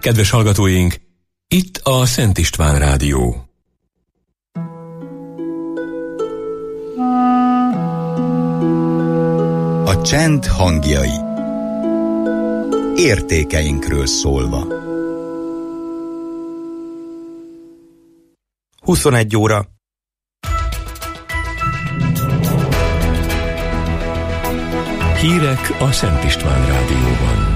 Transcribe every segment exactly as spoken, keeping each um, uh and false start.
Kedves hallgatóink, itt a Szent István Rádió. A csend hangjai. Értékeinkről szólva. huszonegy óra. Hírek a Szent István Rádióban.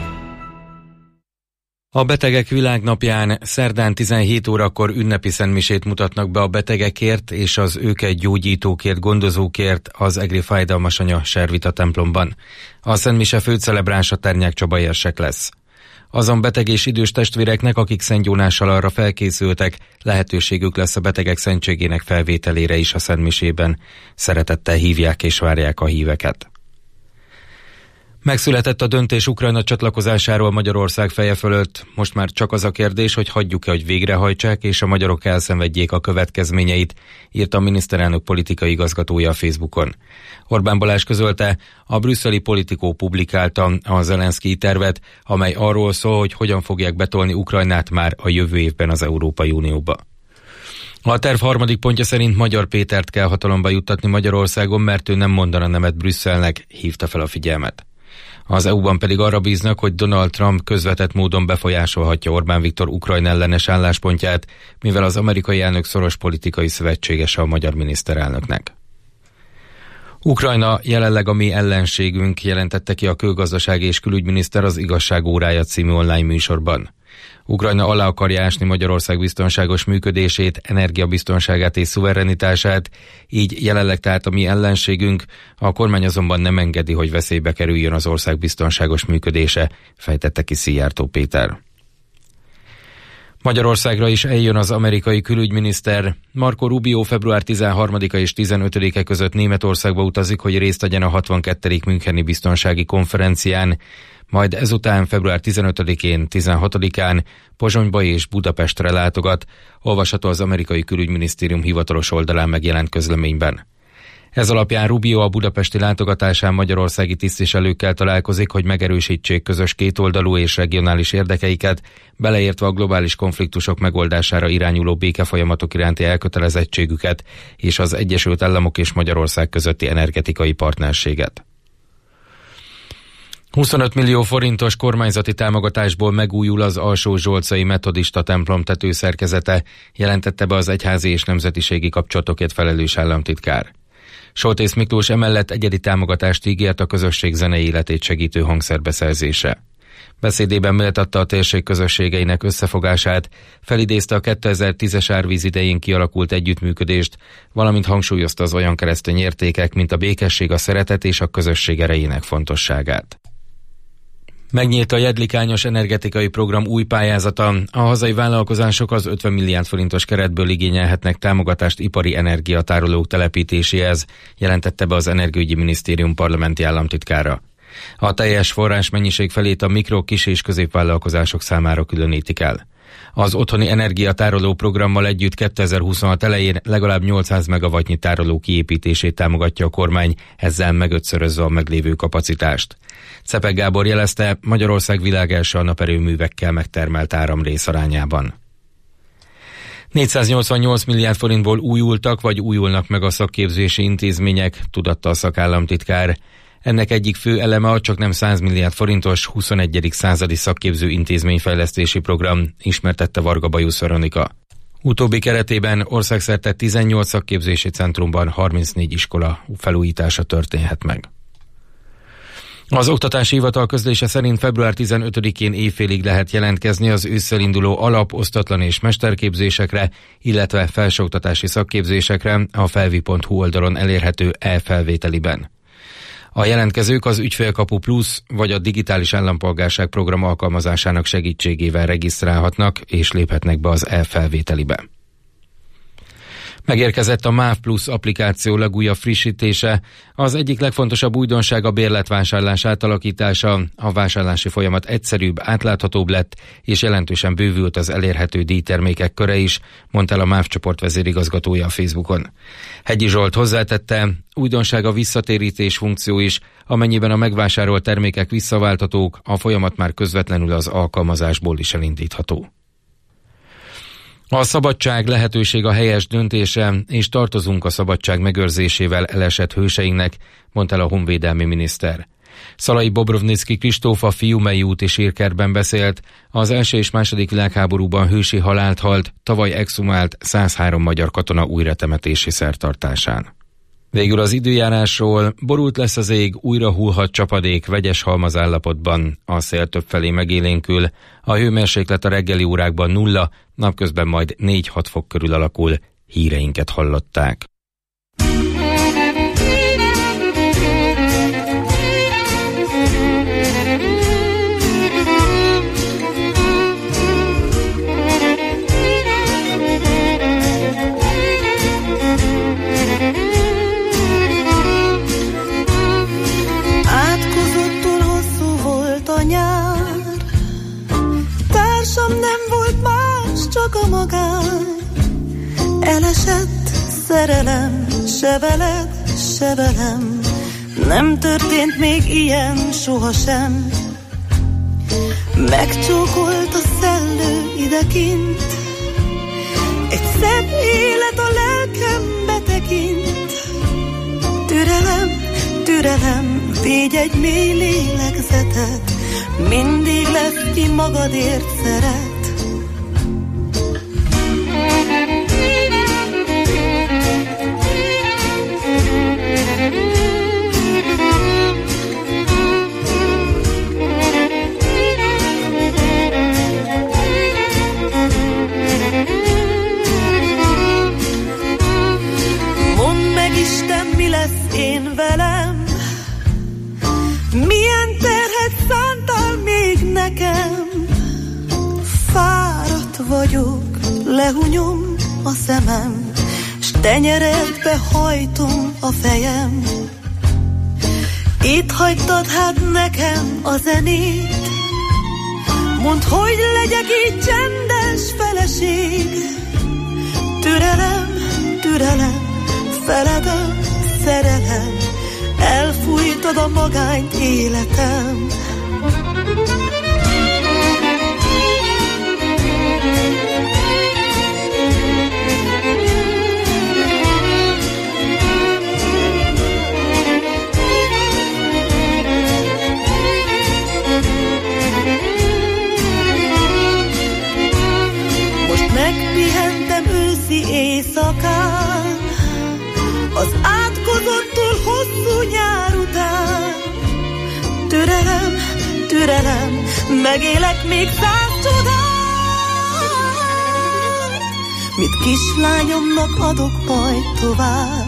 A Betegek Világnapján szerdán tizenhét órakor ünnepi szentmisét mutatnak be a betegekért és az őket gyógyítókért, gondozókért az Egri Fájdalmas Anya Servita templomban. A szentmise főcelebránsa Ternyák Csaba érsek lesz. Azon beteg és idős testvéreknek, akik szentgyónással arra felkészültek, lehetőségük lesz a betegek szentségének felvételére is a szentmisében. Szeretettel hívják és várják a híveket. Megszületett a döntés Ukrajna csatlakozásáról Magyarország feje fölött. Most már csak az a kérdés, hogy hagyjuk-e, hogy végrehajtsák, és a magyarok elszenvedjék a következményeit, írta a miniszterelnök politikai igazgatója a Facebookon. Orbán Balázs közölte, a brüsszeli Politikó publikálta a Zelenszkij tervet, amely arról szól, hogy hogyan fogják betolni Ukrajnát már a jövő évben az Európai Unióba. A terv harmadik pontja szerint Magyar Pétert kell hatalomba juttatni Magyarországon, mert ő nem mondana nemet Brüsszelnek, hívta fel a figyelmet. Az é u-ban pedig arra bíznak, hogy Donald Trump közvetett módon befolyásolhatja Orbán Viktor Ukrajna ellenes álláspontját, mivel az amerikai elnök szoros politikai szövetségese a magyar miniszterelnöknek. Ukrajna jelenleg a mi ellenségünk, jelentette ki a külgazdasági és külügyminiszter az Igazság órája című online műsorban. Ukrajna alá akarja ásni Magyarország biztonságos működését, energiabiztonságát és szuverenitását, így jelenleg tehát a mi ellenségünk, a kormány azonban nem engedi, hogy veszélybe kerüljön az ország biztonságos működése, fejtette ki Szijjártó Péter. Magyarországra is eljön az amerikai külügyminiszter. Marco Rubio február tizenharmadika és tizenötödike között Németországba utazik, hogy részt vegyen a hatvankettedik Müncheni biztonsági konferencián, majd ezután február tizenötödikén, tizenhatodikán Pozsonyba és Budapestre látogat, olvasható az amerikai külügyminisztérium hivatalos oldalán megjelent közleményben. Ez alapján Rubio a budapesti látogatásán magyarországi tisztviselőkkel találkozik, hogy megerősítsék közös kétoldalú és regionális érdekeiket, beleértve a globális konfliktusok megoldására irányuló békefolyamatok iránti elkötelezettségüket és az Egyesült Államok és Magyarország közötti energetikai partnerséget. huszonöt millió forintos kormányzati támogatásból megújul az Alsó-Zsolcai metodista templom tetőszerkezete, jelentette be az egyházi és nemzetiségi kapcsolatokért felelős államtitkár. Soltész Miklós emellett egyedi támogatást ígért a közösség zenei életét segítő hangszerbeszerzése. Beszédében méltatta a térség közösségeinek összefogását, felidézte a kétezer-tízes árvíz idején kialakult együttműködést, valamint hangsúlyozta az olyan keresztény értékek, mint a békesség, a szeretet és a közösség erejének fontosságát. Megnyílt a Jedlikányos energetikai program új pályázata. A hazai vállalkozások az ötven milliárd forintos keretből igényelhetnek támogatást ipari energiatárolók telepítéséhez, jelentette be az Energiaügyi Minisztérium parlamenti államtitkára. A teljes forrásmennyiség felét a mikro, kis és középvállalkozások számára különítik el. Az otthoni energiatároló programmal együtt kétezer-huszonhat elején legalább nyolcszáz megawattnyi tároló kiépítését támogatja a kormány, ezzel megötszörözve a meglévő kapacitást. Czepek Gábor jelezte, Magyarország világelső a naperőművekkel megtermelt áram részarányában. négyszáznyolcvannyolc milliárd forintból újultak vagy újulnak meg a szakképzési intézmények, tudatta a szakállamtitkár. Ennek egyik fő eleme a csaknem száz milliárd forintos huszonegyedik századi szakképző intézményfejlesztési program, ismertette Varga Bajusz Veronika. Utóbbi keretében országszerte tizennyolc szakképzési centrumban harmincnégy iskola felújítása történhet meg. Az Oktatási Hivatal közlése szerint február tizenötödikén éjfélig lehet jelentkezni az ősszel induló alap, osztatlan és mesterképzésekre, illetve felsőoktatási szakképzésekre a felvi pont hu oldalon elérhető e-felvételiben. A jelentkezők az Ügyfélkapu Plusz vagy a Digitális Állampolgárság program alkalmazásának segítségével regisztrálhatnak és léphetnek be az e-felvételibe. Megérkezett a MÁV Plus applikáció legújabb frissítése. Az egyik legfontosabb újdonság a bérletvásárlás átalakítása. A vásárlási folyamat egyszerűbb, átláthatóbb lett, és jelentősen bővült az elérhető díjtermékek köre is, mondta el a MÁV csoport vezérigazgatója a Facebookon. Hegyi Zsolt hozzátette, újdonság a visszatérítés funkció is, amennyiben a megvásárolt termékek visszaválthatók, a folyamat már közvetlenül az alkalmazásból is elindítható. A szabadság lehetőség a helyes döntése, és tartozunk a szabadság megőrzésével elesett hőseinknek, mondta el a honvédelmi miniszter. Szalai Bobrovnicki Kristóf a Fiumei úti sírkertben beszélt, az első és második világháborúban hősi halált halt, tavaly exhumált százhárom magyar katona újratemetési szertartásán. Végül az időjárásról: borult lesz az ég, újra hullhat csapadék vegyes halmazállapotban, a szél többfelé megélénkül, a hőmérséklet a reggeli órákban nulla, napközben majd négy-hat fok körül alakul. Híreinket hallották. A magány, elesett szerelem, se veled, se velem, nem történt még ilyen sohasem. Megcsókolt a szellő idekint, egy szebb élet a lelkembe tekint. Türelem, türelem, védj egy mély lélegzetet, mindig lesz, ki magadért szeret. Mondd meg, Isten, mi lesz én velem, milyen terhet szántál még nekem. Fáradt vagyok, lehunyom a szemem, s tenyeredbe hajtom a fejem. Itt hagytad hát nekem a zenét, mondd, hogy legyek így csendes feleség. Türelem, türelem, feled a szerelem, elfújtad a magányt életem. Megpihentem őszi éjszakán, az átkozottul hosszú nyár után. Türelem, türelem, megélek még száz csodát, mit kislányomnak adok majd tovább.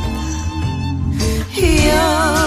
Jaj,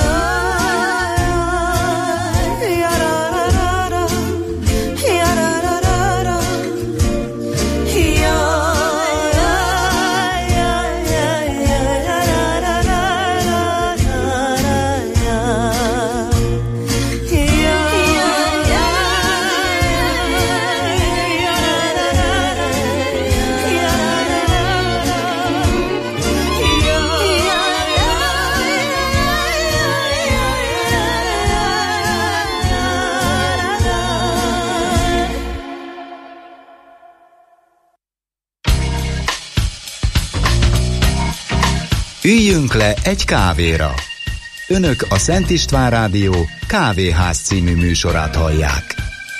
Üljünk le egy kávéra. Önök a Szent István Rádió Kávéház című műsorát hallják.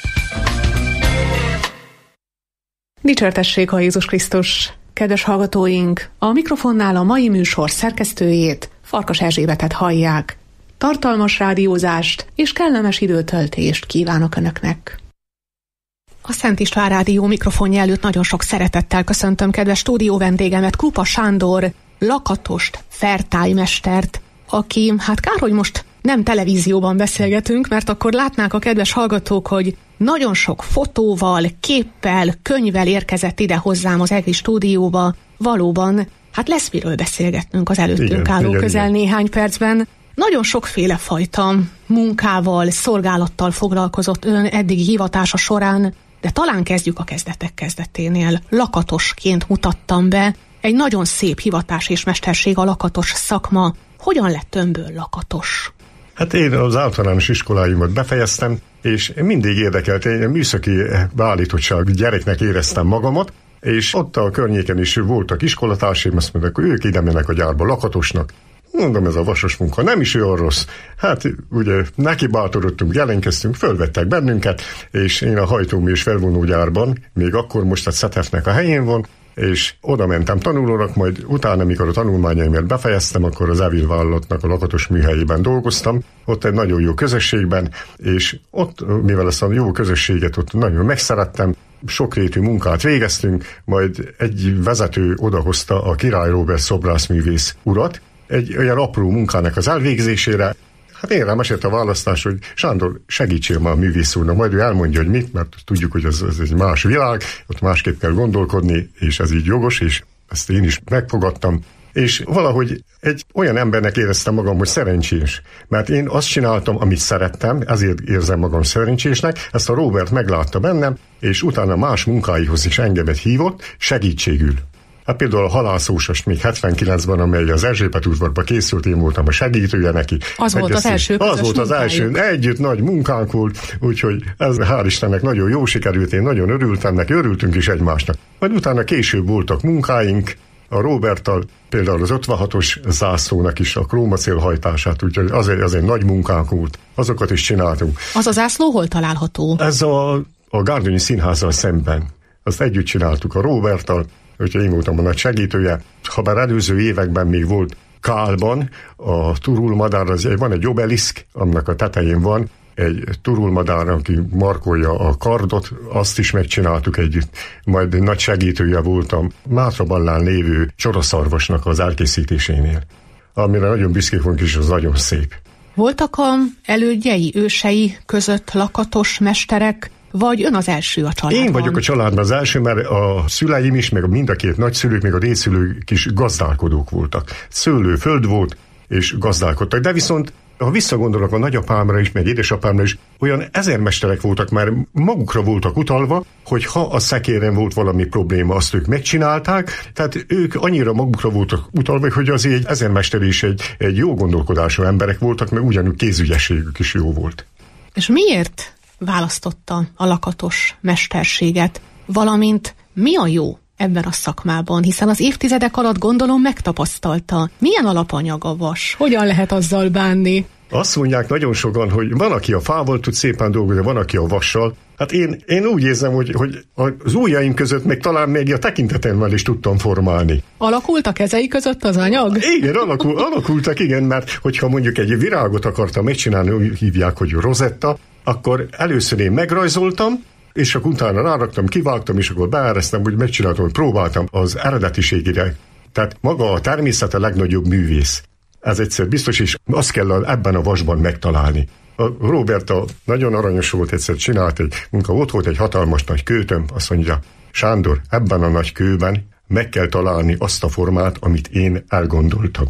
Dicsértessék a Jézus Krisztus! Kedves hallgatóink, a mikrofonnál a mai műsor szerkesztőjét, Farkas Erzsébetet hallják. Tartalmas rádiózást és kellemes időtöltést kívánok Önöknek! A Szent István Rádió mikrofonja előtt nagyon sok szeretettel köszöntöm kedves stúdió vendégemet, Krupa Sándor, lakatost fertájmestert, aki, hát kár, hogy most nem televízióban beszélgetünk, mert akkor látnák a kedves hallgatók, hogy nagyon sok fotóval, képpel, könyvvel érkezett ide hozzám az EGRI stúdióba. Valóban Hát lesz miről beszélgetnünk az előttünk igen, álló igen, közel igen. néhány percben. Nagyon sokféle fajta munkával, szolgálattal foglalkozott ön eddigi hivatása során, de talán kezdjük a kezdetek kezdeténél. Lakatosként mutattam be. Egy nagyon szép hivatás és mesterség a lakatos szakma. Hogyan lett önből lakatos? Hát én az általános iskoláimat befejeztem, és mindig érdekelt, én műszaki beállítottságú gyereknek éreztem magamat, és ott a környéken is voltak iskolatársaim, azt mondták, hogy ők ide mennek a gyárba lakatosnak. Mondom, ez a vasos munka nem is olyan rossz. Hát ugye neki bátorodtunk, jelenkeztünk, fölvettek bennünket, és én a hajtómű és felvonógyárban, még akkor most a Szetefnek a helyén van, és oda mentem tanulónak, majd utána, amikor a tanulmányaimat befejeztem, akkor az Evil vállalatnak a lakatos műhelyében dolgoztam, ott egy nagyon jó közösségben, és ott, mivel ezt a jó közösséget ott nagyon megszerettem, sokrétű munkát végeztünk, majd egy vezető odahozta a Király Róbert szobrászművész urat, egy olyan apró munkának az elvégzésére. Hát én rám esett a választás, hogy Sándor, segítsél már a művész úrnak, majd ő elmondja, hogy mit, mert tudjuk, hogy ez, ez egy más világ, ott másképp kell gondolkodni, és ez így jogos, és ezt én is megfogadtam. És valahogy egy olyan embernek éreztem magam, hogy szerencsés. Mert én azt csináltam, amit szerettem, ezért érzem magam szerencsésnek, ezt a Róbert meglátta bennem, és utána más munkáihoz is engemet hívott, segítségül. Hát például a halászósas még hetvenkilencben, amely az Erzsébet udvarba készült, én voltam a segítője neki. Az volt az első Az volt az első, együtt nagy munkánk volt, úgyhogy ez hál' Istennek nagyon jó sikerült, én nagyon örültem neki, örültünk is egymásnak. Majd utána később voltak munkáink, a Róberttal például az ötvenhatos zászlónak is a krómacélhajtását, úgyhogy az egy, az egy nagy munkánk volt, azokat is csináltunk. Az a zászló hol található? Ez a, a Gárdonyi Színházzal szemben. Azt együtt csináltuk a Róberttal, úgyhogy én voltam a nagy segítője. Ha bár előző években még volt Kálban, a turulmadár, az, van egy obeliszk, annak a tetején van, egy turulmadár, aki markolja a kardot, azt is megcsináltuk együtt. Majd nagy segítője voltam Mátraballán lévő csoraszarvasnak az elkészítésénél, amire nagyon büszkék vagyunk, és az nagyon szép. Voltak a elődjei, ősei között lakatos mesterek, vagy ön az első a családban? Én vagyok a családban az első, mert a szüleim is, meg mind a két nagyszülők, meg a dédszülők is gazdálkodók voltak. Szőlő föld volt, és gazdálkodtak. De viszont, ha visszagondolok a nagyapámra is, meg édesapámra is, olyan ezermesterek voltak, mert magukra voltak utalva, hogy ha a szekéren volt valami probléma, azt ők megcsinálták, tehát ők annyira magukra voltak utalva, hogy azért egy ezermester is egy, egy jó gondolkodású emberek voltak, mert ugyanúgy kézügyességük is jó volt. És miért választotta a lakatos mesterséget, valamint mi a jó ebben a szakmában, hiszen az évtizedek alatt gondolom megtapasztalta. Milyen alapanyag a vas? Hogyan lehet azzal bánni? Azt mondják nagyon sokan, hogy van, aki a fával tud szépen dolgozni, van, aki a vassal. Hát én, én úgy érzem, hogy, hogy az ujjaim között még talán még a tekintetemmel is tudtam formálni. Alakult a kezei között az anyag? Igen, alakul, alakultak, igen, mert hogyha mondjuk egy virágot akartam megcsinálni, úgy hívják, hogy rozetta, akkor először én megrajzoltam, és akkor utána ráraktam, kivágtam, és akkor beeresztem, úgy megcsináltam, hogy próbáltam az eredetiségére. Tehát maga a természet a legnagyobb művész. Ez egyszer biztos, és azt kell ebben a vasban megtalálni. A Róberta nagyon aranyos volt, egyszer csinált egy munka, ott volt egy hatalmas nagy kőtömb, azt mondja, Sándor, ebben a nagy kőben meg kell találni azt a formát, amit én elgondoltam.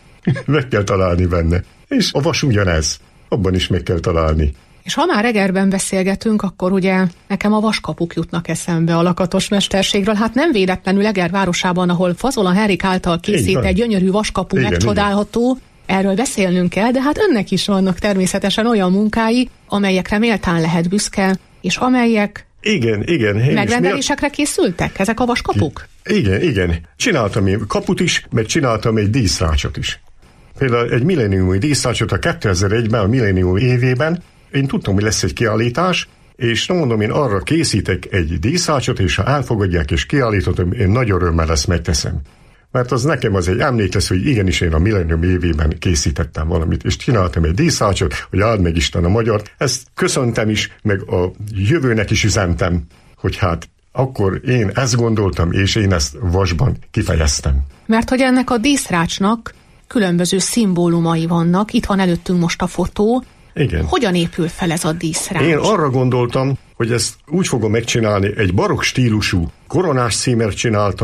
Meg kell találni benne. És a vas ugyanez. Abban is meg kell találni. És ha már Egerben beszélgetünk, akkor ugye nekem a vaskapuk jutnak eszembe a lakatos mesterségről. Hát nem véletlenül Eger városában, ahol Fazola Henrik által készített gyönyörű vaskapu igen, megcsodálható, igen. Erről beszélnünk kell, de hát önnek is vannak természetesen olyan munkái, amelyekre méltán lehet büszke, és amelyek igen, igen, megrendelésekre készültek, ezek a vaskapuk? Igen, igen. Csináltam én kaput is, meg csináltam egy díszrácsot is. Például egy millenniumi díszrácsot a kétezer-egyben, a millennium évében, én tudtam, hogy lesz egy kiállítás, és mondom, én arra készítek egy díszrácsot, és ha elfogadják és kiállítom, én nagy örömmel ezt megteszem. Mert az nekem az egy emlék lesz, hogy igenis én a millennium évében készítettem valamit, és csináltam egy díszrácsot, hogy áld meg Isten a magyart. Ezt köszöntem is, meg a jövőnek is üzentem, hogy hát akkor én ezt gondoltam, és én ezt vasban kifejeztem. Mert hogy ennek a díszrácsnak különböző szimbólumai vannak, itt van előttünk most a fotó. Igen. Hogyan épül fel ez a díszrács? Én arra gondoltam, hogy ezt úgy fogom megcsinálni, egy barokk stílusú koronás címert csináltam,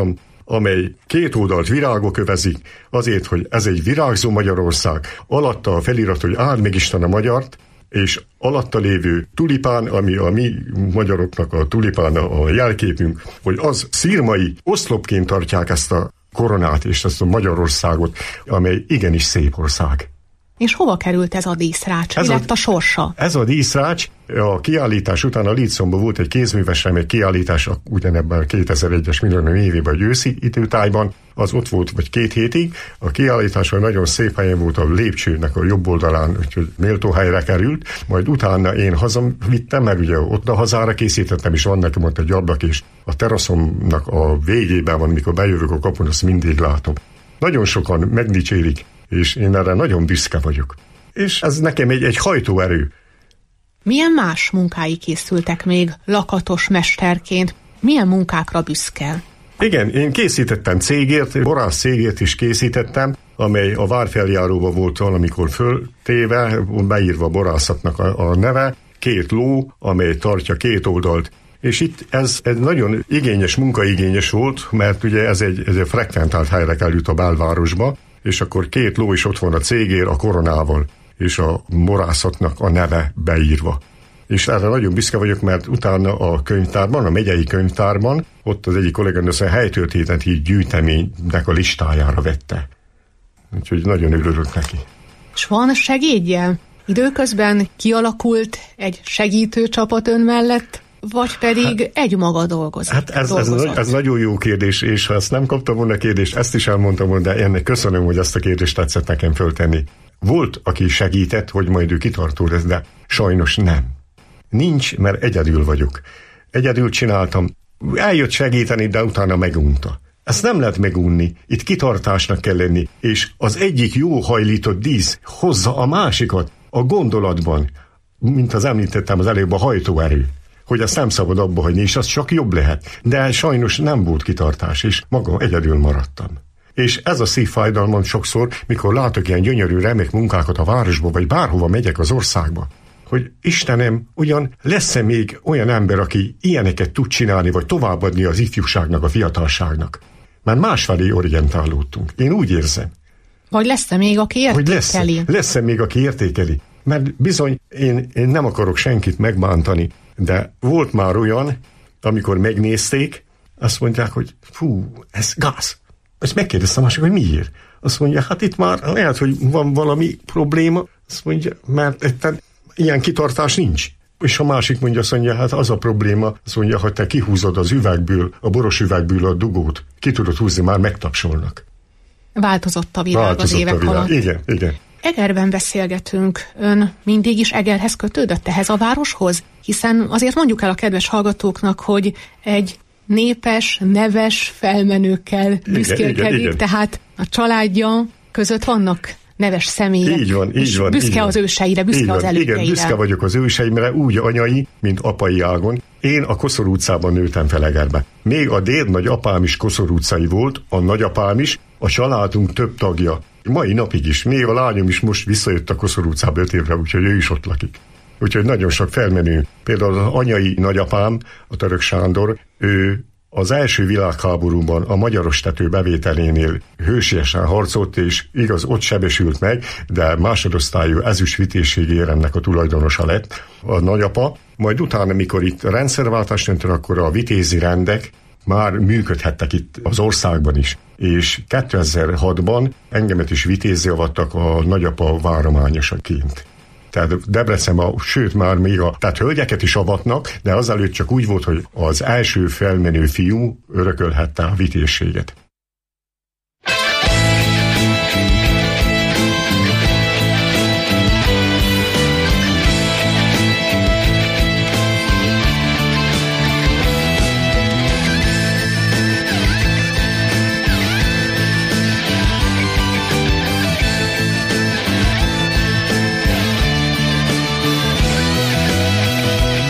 amely két oldalt virágok övezik, azért, hogy ez egy virágzó Magyarország, alatta a felirat, hogy áld meg Isten a magyart, és alatta lévő tulipán, ami a mi magyaroknak a tulipán a jelképünk, hogy az szirmai oszlopként tartják ezt a koronát és ezt a Magyarországot, amely igenis szép ország. És hova került ez a díszrács? Mi lett a sorsa? Ez a díszrács, a kiállítás után a Lícomban volt egy kézműves remek kiállítás, ugyanebben a kétezer-egyes millennium évében, a őszi időtájban, az ott volt vagy két hétig. A kiállításon nagyon szép helyen volt, a lépcsőnek a jobb oldalán, úgyhogy méltó helyre került, majd utána én hazavittem, mert ugye ott a hazára készítettem, és van nekem ott egy ablak, és a teraszomnak a végében van, mikor bejövök a kapun, azt mindig látom. Nagyon sokan megdicsérik, és én erre nagyon büszke vagyok. És ez nekem egy, egy hajtóerő. Milyen más munkái készültek még lakatos mesterként? Milyen munkákra büszke? Igen, én készítettem cégért, borász cégért is készítettem, amely a várfeljáróba volt valamikor föltéve, beírva a borászatnak a, a neve, két ló, amely tartja két oldalt. És itt ez egy nagyon igényes, munkaigényes volt, mert ugye ez egy, ez egy frekventált helyre került a belvárosba, és akkor két ló is ott van a cégér a koronával, és a borászatnak a neve beírva. És erre nagyon büszke vagyok, mert utána a könyvtárban, a megyei könyvtárban, ott az egyik kolléganő a helytörténeti gyűjteménynek a listájára vette. Úgyhogy nagyon örülök neki. És van segédje? Időközben kialakult egy segítőcsapat ön mellett, vagy pedig hát, egy maga dolgozik? Hát ez, ez, ez nagyon jó kérdés, és ha ezt nem kaptam volna a kérdést, ezt is elmondtam volna, de ennek köszönöm, hogy ezt a kérdést tetszett nekem föltenni. Volt, aki segített, hogy majd ő kitartó lesz, de sajnos nem. Nincs, mert egyedül vagyok. Egyedül csináltam. Eljött segíteni, de utána megunta. Ezt nem lehet megunni. Itt kitartásnak kell lenni, és az egyik jó hajlított dísz hozza a másikat a gondolatban, mint az említettem az előbb, a hajtóerő, hogy ezt nem szabad abba hagyni, és az csak jobb lehet. De sajnos nem volt kitartás, és magam egyedül maradtam. És ez a szívfájdalmam sokszor, mikor látok ilyen gyönyörű, remek munkákat a városba, vagy bárhova megyek az országba, hogy Istenem, ugyan lesz-e még olyan ember, aki ilyeneket tud csinálni, vagy továbbadni az ifjúságnak, a fiatalságnak. Már másfelé orientálódtunk. Én úgy érzem. Vagy lesz-e még, aki értékeli? Lesz-e, lesz-e még, aki értékeli? Mert bizony, én, én nem akarok senkit megbántani, de volt már olyan, amikor megnézték, azt mondják, hogy fú, ez gáz. Ezt megkérdeztem mások, hogy miért? Azt mondja, hát itt már lehet, hogy van valami probléma. Azt mondja, mert etten ilyen kitartás nincs. És a másik mondja, azt mondja, hát az a probléma, azt mondja, hogy te kihúzod az üvegből, a boros üvegből a dugót, ki tudod húzni, már megtapsolnak. Változott a világ Változott az évek a világ. alatt. Igen, igen. Egerben beszélgetünk. Ön mindig is Egerhez kötődött, ehhez a városhoz? Hiszen azért mondjuk el a kedves hallgatóknak, hogy egy népes, neves felmenőkkel büszkélkedik, tehát a családja között vannak neves személyek. Így van, így van. Büszke így az van. őseire, büszke így az elődeire. Igen, büszke vagyok az őseimre, úgy anyai, mint apai ágon. Én a Koszor utcában nőttem fel Egerbe. Még a dédnagyapám is Koszor utcai volt, a nagyapám is, a családunk több tagja. Mai napig is. Még a lányom is most visszajött a Koszor utcába öt évre, úgyhogy ő is ott lakik. Úgyhogy nagyon sok felmenő. Például az anyai nagyapám, a Török Sándor, ő az első világháborúban a magyarostető bevételénél hősiesen harcolt, és igaz, ott sebesült meg, de másodosztályú ezüstvitézségi éremnek a tulajdonosa lett a nagyapa. Majd utána, mikor itt rendszerváltás történt, akkor a vitézi rendek már működhettek itt az országban is. És kétezer-hatban engemet is vitézzé avattak a nagyapa várományosaként. Tehát Debrecenben, sőt már még a, tehát hölgyeket is avatnak, de azelőtt csak úgy volt, hogy az első felmenő fiú örökölhette a vitézséget.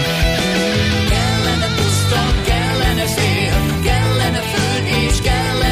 Kellene puszta, kellene szél, kellene föld és kellene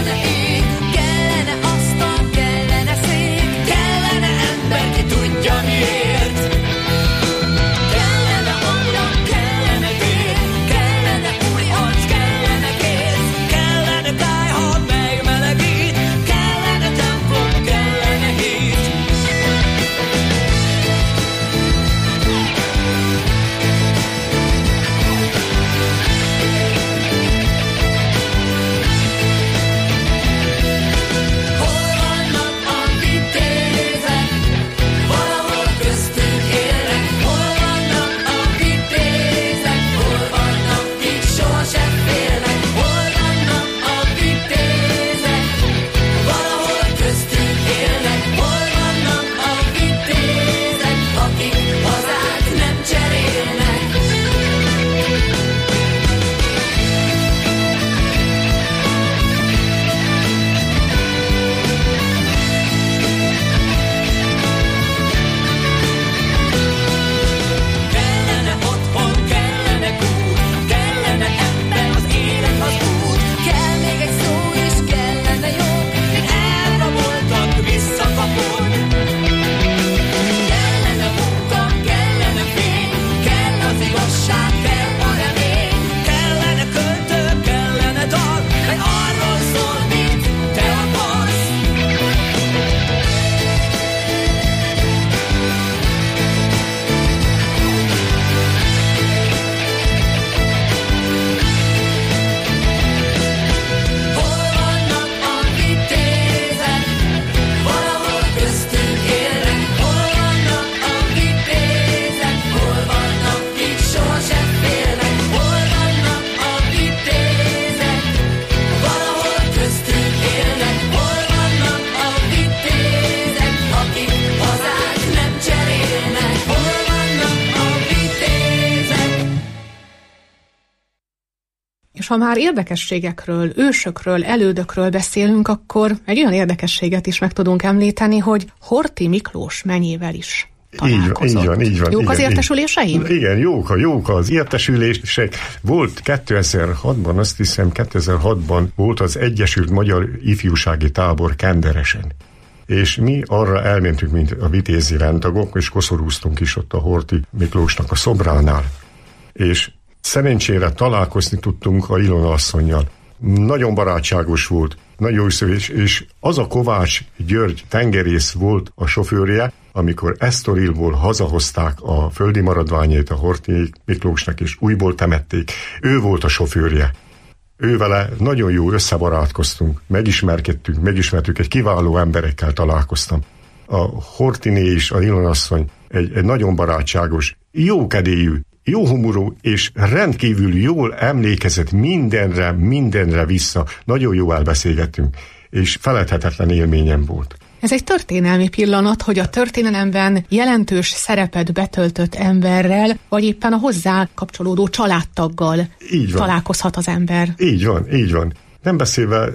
ha már érdekességekről, ősökről, elődökről beszélünk, akkor egy olyan érdekességet is meg tudunk említeni, hogy Horthy Miklós menyével is találkozott. Így van, így van, így van. Jók igen, az értesüléseim? Igen, jók, jók az értesülések. Volt kétezer-hatban, azt hiszem kétezer-hatban volt az Egyesült Magyar Ifjúsági Tábor Kenderesen. És mi arra elmentünk, mint a vitézi rendtagok, és koszorúztunk is ott a Horthy Miklósnak a szobránál. És szerencsére találkozni tudtunk a Ilona asszonnyal. Nagyon barátságos volt, nagyon szép, és az a Kovács György tengerész volt a sofőrje, amikor Esztorillból hazahozták a földi maradványait a Horthy Miklósnak, és újból temették. Ő volt a sofőrje. Ővele nagyon jó összebarátkoztunk, megismerkedtünk, megismertük, egy kiváló emberekkel találkoztam. A Horthyné is, a Ilona asszony egy, egy nagyon barátságos, jókedélyű, jó humorú és rendkívül jól emlékezett mindenre, mindenre vissza. Nagyon jó elbeszélgettünk, és feledhetetlen élményem volt. Ez egy történelmi pillanat, hogy a történelemben jelentős szerepet betöltött emberrel, vagy éppen a hozzá kapcsolódó családtaggal találkozhat az ember. Így van, így van. Nem beszélve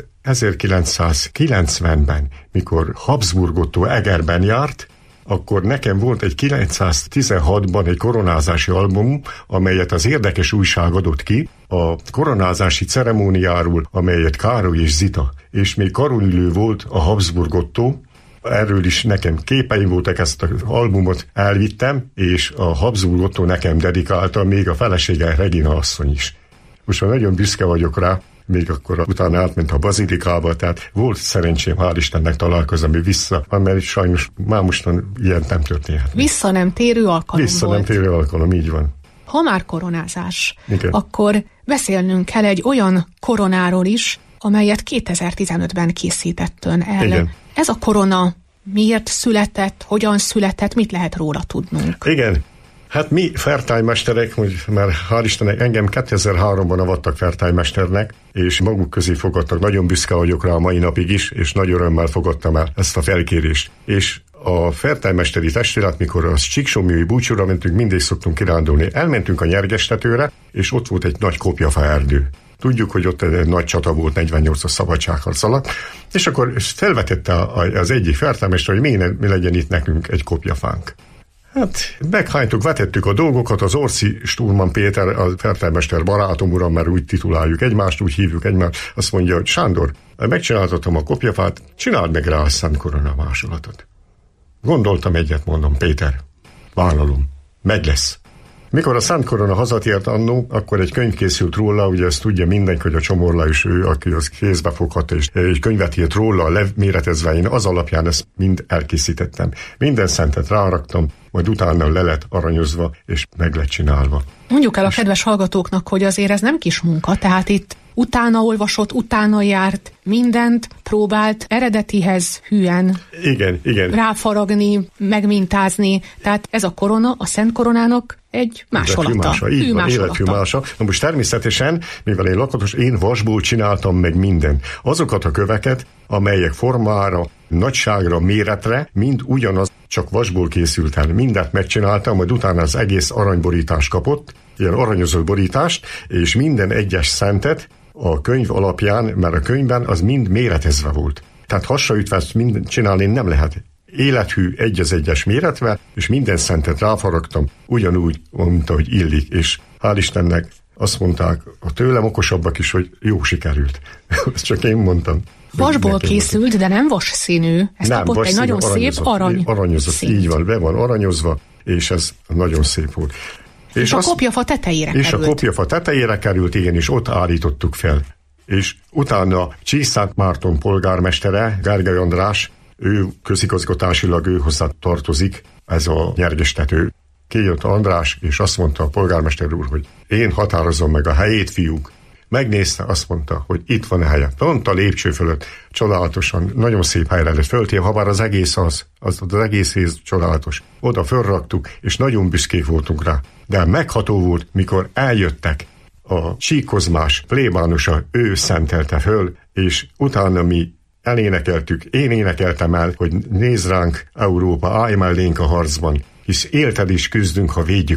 ezerkilencszázkilencvenben, mikor Habsburgottól Egerben járt, akkor nekem volt egy kilencszáztizenhatban egy koronázási album, amelyet az Érdekes újság adott ki, a koronázási ceremóniáról, amelyet Károly és Zita, és még karolülő volt a Habsburgottól. Erről is nekem képeim voltak, ezt az albumot elvittem, és a Habsburgottól nekem dedikálta, még a felesége Regina asszony is. Most már nagyon büszke vagyok rá, még akkor utána átment a bazilikába, tehát volt szerencsém, hál' Istennek találkozom vissza, mert sajnos már mostan ilyen nem történhet. Vissza nem térő alkalom Vissza volt. nem térő alkalom, így van. Ha már koronázás, Igen. akkor beszélnünk kell egy olyan koronáról is, amelyet kétezer-tizenötben készített ön el. Igen. Ez a korona miért született, hogyan született, mit lehet róla tudnunk? Igen. Hát mi fertálymesterek, mert hál' Istennek engem kétezer-háromban avattak fertálymesternek, és maguk közé fogadtak, nagyon büszke vagyok rá a mai napig is, és nagy örömmel fogadtam el ezt a felkérést. És a fertálymesteri testület, mikor a Csíksomlyói búcsúra mentünk, mindig szoktunk kirándulni. Elmentünk a Nyergestetőre, és ott volt egy nagy kopjafa erdő. Tudjuk, hogy ott egy nagy csata volt negyvennyolcas szabadságharc alatt, és akkor felvetette az egyik fertálymester, hogy mi, ne, mi legyen itt nekünk egy kopjafánk. Hát meghánytuk, vetettük a dolgokat, az Orsi Sturman Péter, a fertálymester barátom, uram, mert úgy tituláljuk egymást, úgy hívjuk egymást, azt mondja, hogy Sándor, megcsináltatom a kopjafát, csináld meg rá a Szent Korona másolatot. Gondoltam egyet, mondom, Péter, vállalom, meg lesz. Mikor a Szent Korona hazatért annó, akkor egy könyv készült róla, ugye ezt tudja mindenki, hogy a Csomorla is ő, aki az kézbe foghatta, és egy könyvet írt róla, leméretezve, én az alapján ezt mind elkészítettem. Minden szentet ráraktam, majd utána le lett aranyozva, és meg lett csinálva. Mondjuk el a kedves hallgatóknak, hogy azért ez nem kis munka, tehát itt utána olvasott, utána járt, mindent próbált eredetihez hűen igen, igen. ráfaragni, megmintázni. Tehát ez a korona, a Szent Koronának egy másolata. Így van, élethűmása. Na most természetesen, mivel én lakatos, én vasból csináltam meg mindent. Azokat a köveket, amelyek formára, nagyságra, méretre, mind ugyanaz, csak vasból készült el. Mindent megcsináltam, majd utána az egész aranyborítást kapott, ilyen aranyozott borítást, és minden egyes szentet a könyv alapján, mert a könyvben az mind méretezve volt. Tehát hasraütve ezt mindent csinálni nem lehet. Élethű egy az egyes méretve, és minden szentet ráfaragtam, ugyanúgy, mint ahogy illik, és hál' Istennek azt mondták a tőlem okosabbak is, hogy jó sikerült. Ezt csak én mondtam. Vasból készült, de nem vas színű. Ez nem, kapott egy nagyon szép arany aranyozott, színt. így van, be van aranyozva, és ez nagyon szép volt. És, és a az, kopjafa tetejére és került. És a kopjafa tetejére került, igen, és ott állítottuk fel. És utána Csíkszent Márton polgármestere, Gergely András, ő közigazgatásilag ő hozzá tartozik, ez a Nyergestető. Kijött András, és azt mondta a polgármester úr, hogy én határozom meg a helyét, fiúk. Megnézte, azt mondta, hogy itt van a helye. Pont a lépcső fölött, csodálatosan, nagyon szép helyre lett föltéve, ha bár az egész az, az, az egész héz csodálatos. Oda fölraktuk, és nagyon büszkék voltunk rá. De megható volt, mikor eljöttek a Csíkozmás plébánosa, ő szentelte föl, és utána mi elénekeltük, én énekeltem el, hogy nézd ránk, Európa, állj mellénk a harcban, hisz élted is küzdünk, ha védjük a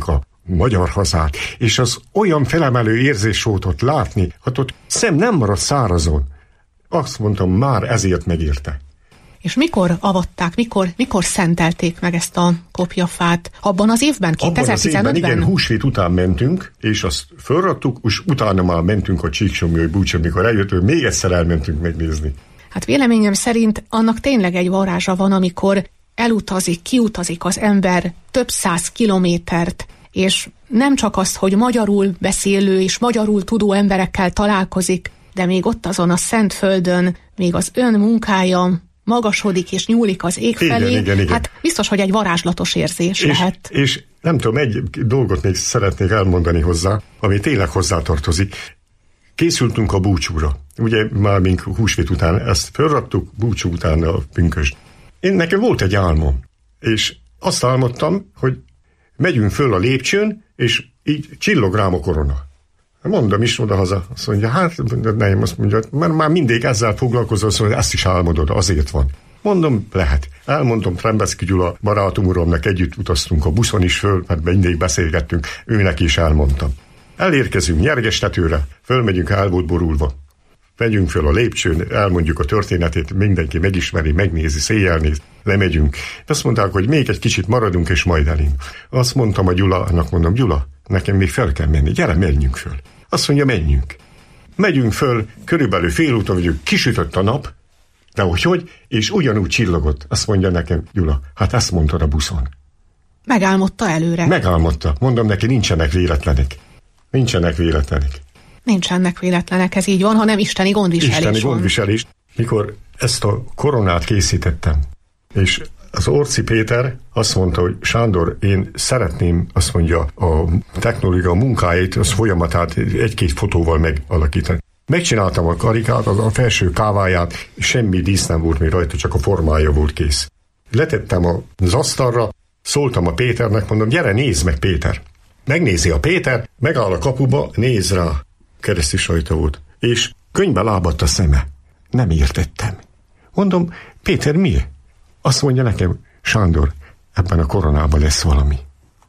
magyar hazát, és az olyan felemelő érzés volt ott látni, hát ott szem nem maradt szárazon. Azt mondtam, már ezért megérte. És mikor avatták, mikor, mikor szentelték meg ezt a kopjafát? Abban az évben, kétezer-tizenötben? Abban az évben, igen, húsvét után mentünk, és azt fölraktuk, és utána már mentünk a Csíksomlyai búcsú, mikor eljöttünk, még egyszer elmentünk megnézni. Hát véleményem szerint annak tényleg egy varázsa van, amikor elutazik, kiutazik az ember több száz kilométert, és nem csak az, hogy magyarul beszélő és magyarul tudó emberekkel találkozik, de még ott azon a szent földön, még az ön munkája magasodik és nyúlik az ég igen, felé, igen, igen. Hát biztos, hogy egy varázslatos érzés és, lehet. És nem tudom, egy dolgot még szeretnék elmondani hozzá, ami tényleg hozzátartozik. Készültünk a búcsúra. Ugye már mink húsvét után ezt fölraktuk, búcsú után a pünkösd. Én nekem volt egy álmom, és azt álmodtam, hogy megyünk föl a lépcsőn, és így csillog rám a korona. Mondom is oda-haza, azt mondja, hát nem, azt mondja, mert már mindig ezzel foglalkozol, azt mondja, ezt is álmodod, azért van. Mondom, lehet. Elmondom Trembeszki Gyula barátom uramnak, együtt utaztunk a buszon is föl, mert mindig beszélgettünk, őnek is elmondtam. Elérkezünk Nyergestetőre, fölmegyünk, el volt borulva. Megyünk föl a lépcsőn, elmondjuk a történetét, mindenki megismeri, megnézi, széjjel néz, lemegyünk. Azt mondták, hogy még egy kicsit maradunk, és majd elünk. Azt mondtam a Gyulának, mondom, Gyula, nekem még fel kell menni, gyere, menjünk föl. Azt mondja, menjünk. Megyünk föl, körülbelül félúton vagyunk, kisütött a nap, de hogy hogy, és ugyanúgy csillogott. Azt mondja nekem, Gyula, hát ezt mondtad a buszon. Megálmodta előre. Megálmodta. Mondom neki, nincsenek véletlenek. Nincsenek véletlenek. Nincsenek véletlenek, ez így van, hanem isteni gondviselés Isteni van. gondviselés. Mikor ezt a koronát készítettem, és az Orci Péter azt mondta, hogy Sándor, én szeretném, azt mondja, a technológia munkáit, az folyamatát egy-két fotóval megalakítani. Megcsináltam a karikát, az a felső káváját, semmi dísz nem volt még rajta, csak a formája volt kész. Letettem az asztalra, szóltam a Péternek, mondom, gyere, nézd meg, Péter. Megnézi a Péter, megáll a kapuba, néz rá, kereszti sajta volt, és könyvbe lábadt a szeme. Nem értettem. Mondom, Péter, miért? Azt mondja nekem, Sándor, ebben a koronában lesz valami.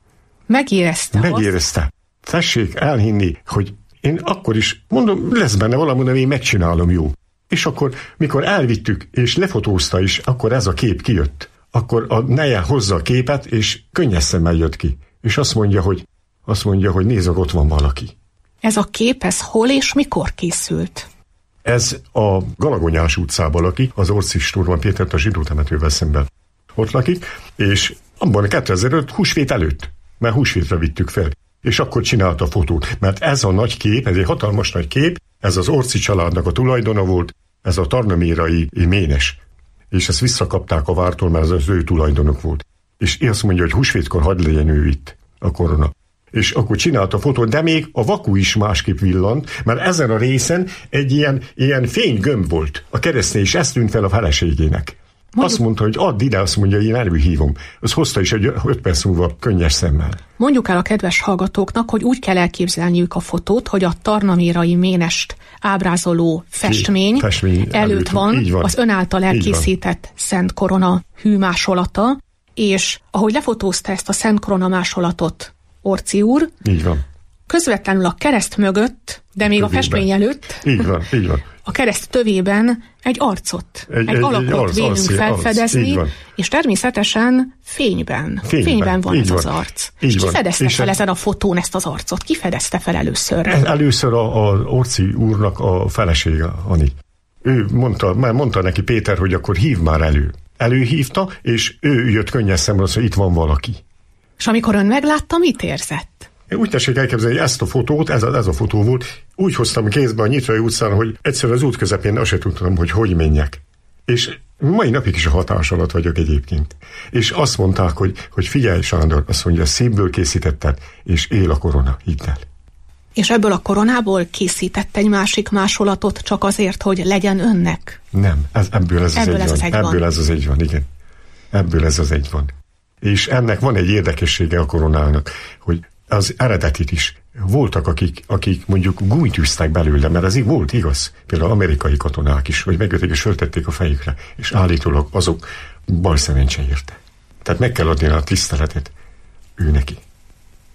Megérezte. Megérezte. Tessék elhinni, hogy én akkor is, mondom, lesz benne valami, de én megcsinálom, jó. És akkor, mikor elvittük, és lefotózta is, akkor ez a kép kijött. Akkor a neje hozza a képet, és könnyes szemmel jött ki. És azt mondja, hogy, azt mondja, hogy nézd, ott van valaki. Ez a kép, ez hol és mikor készült? Ez a Galagonyás utcában lakik, az Orci Sturman Pétert a zsidó temetővel szemben. Ott lakik, és abban kétezer-öt húsvét előtt, mert húsvétre vittük fel, és akkor csinálta a fotót, mert ez a nagy kép, ez egy hatalmas nagy kép, ez az Orci családnak a tulajdona volt, ez a tarnomérai ménes, és ezt visszakapták a vártól, mert ez az ő tulajdonok volt. És azt mondja, hogy húsvétkor hadd legyen ő itt, a korona. És akkor csinálta a fotót, de még a vaku is másképp villant, mert ezen a részen egy ilyen, ilyen fénygömb volt a keresztnél, és ezt tűnt fel a feleségének. Mondjuk, azt mondta, hogy add ide, azt mondja, én előhívom. Az hozta is egy öt perc múlva könnyes szemmel. Mondjuk el a kedves hallgatóknak, hogy úgy kell elképzelniük a fotót, hogy a tarnamérai ménest ábrázoló festmény, festmény előtt, előtt van, van az ön által elkészített Szent Korona hűmásolata, és ahogy lefotózta ezt a Szent Korona másolatot Orci úr, így van. Közvetlenül a kereszt mögött, de még tövében. A festmény előtt, így van, így van. A kereszt tövében egy arcot, egy, egy, egy alakot egy arc, vélünk arc, felfedezni, arc, és természetesen fényben. Fényben, fényben van ez van. Az arc. Így és ki fedezte és fel ezen a fotón ezt az arcot? Ki fedezte fel először? Először a, a Orci úrnak a felesége, Ani. Ő mondta, már mondta neki Péter, hogy akkor hív már elő. Előhívta, és ő jött könnyes szemre, hogy itt van valaki. És amikor ön meglátta, mit érzett? Én úgy tessék elképzelni, hogy ezt a fotót, ez a, ez a fotó volt, úgy hoztam kézbe a Nyitrai utcán, hogy egyszer az út közepén azt sem tudtam, hogy hogy menjek. És mai napig is a hatás alatt vagyok egyébként. És azt mondták, hogy, hogy figyelj, Sándor, azt mondja, szívből készítetted, és él a korona, hidd el. És ebből a koronából készített egy másik másolatot csak azért, hogy legyen önnek? Nem, ez, ebből ez ebből az, ez egy az van. egy van. Ebből ez az egy van, igen. Ebből ez az egy van. És ennek van egy érdekessége a koronának, hogy az eredetit is voltak, akik, akik mondjuk gúnytűztek belőle, mert ez így volt igaz. Például amerikai katonák is, hogy megjötték és föltették a fejükre, és állítólag azok bal szerencse érte. Tehát meg kell adni a tiszteletet ő neki.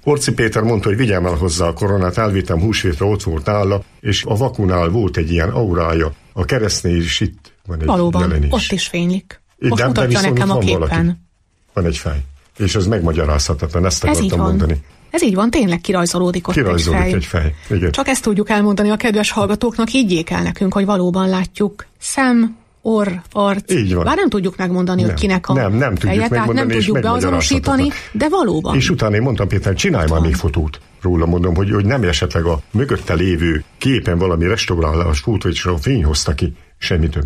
Horthy Péter mondta, hogy vigyem el hozzá a koronát, elvittem húsvétre, ott volt nála, és a vakunál volt egy ilyen aurája. A keresztnél is itt van egy valóban, jelenés. ott is fénylik. Most de, mutatja de nekem a képen. Valaki. Van egy fej. És ez megmagyarázhatatlan, ezt ez akartam mondani. Ez így van, tényleg kirajzolódik ott kirajzolódik egy fej. egy fej. Igen. Csak ezt tudjuk elmondani a kedves hallgatóknak, higgyék el nekünk, hogy valóban látjuk szem, orr, arc. Így van. Bár nem tudjuk megmondani, nem, hogy kinek a nem, nem feje, tehát nem tudjuk beazonosítani, de valóban. És utána én mondtam, Péter, csinálj már még fotót róla, mondom, hogy, hogy nem esetleg a mögötte lévő képen valami restaurálás fotó, és a fény hozta ki, semmi több.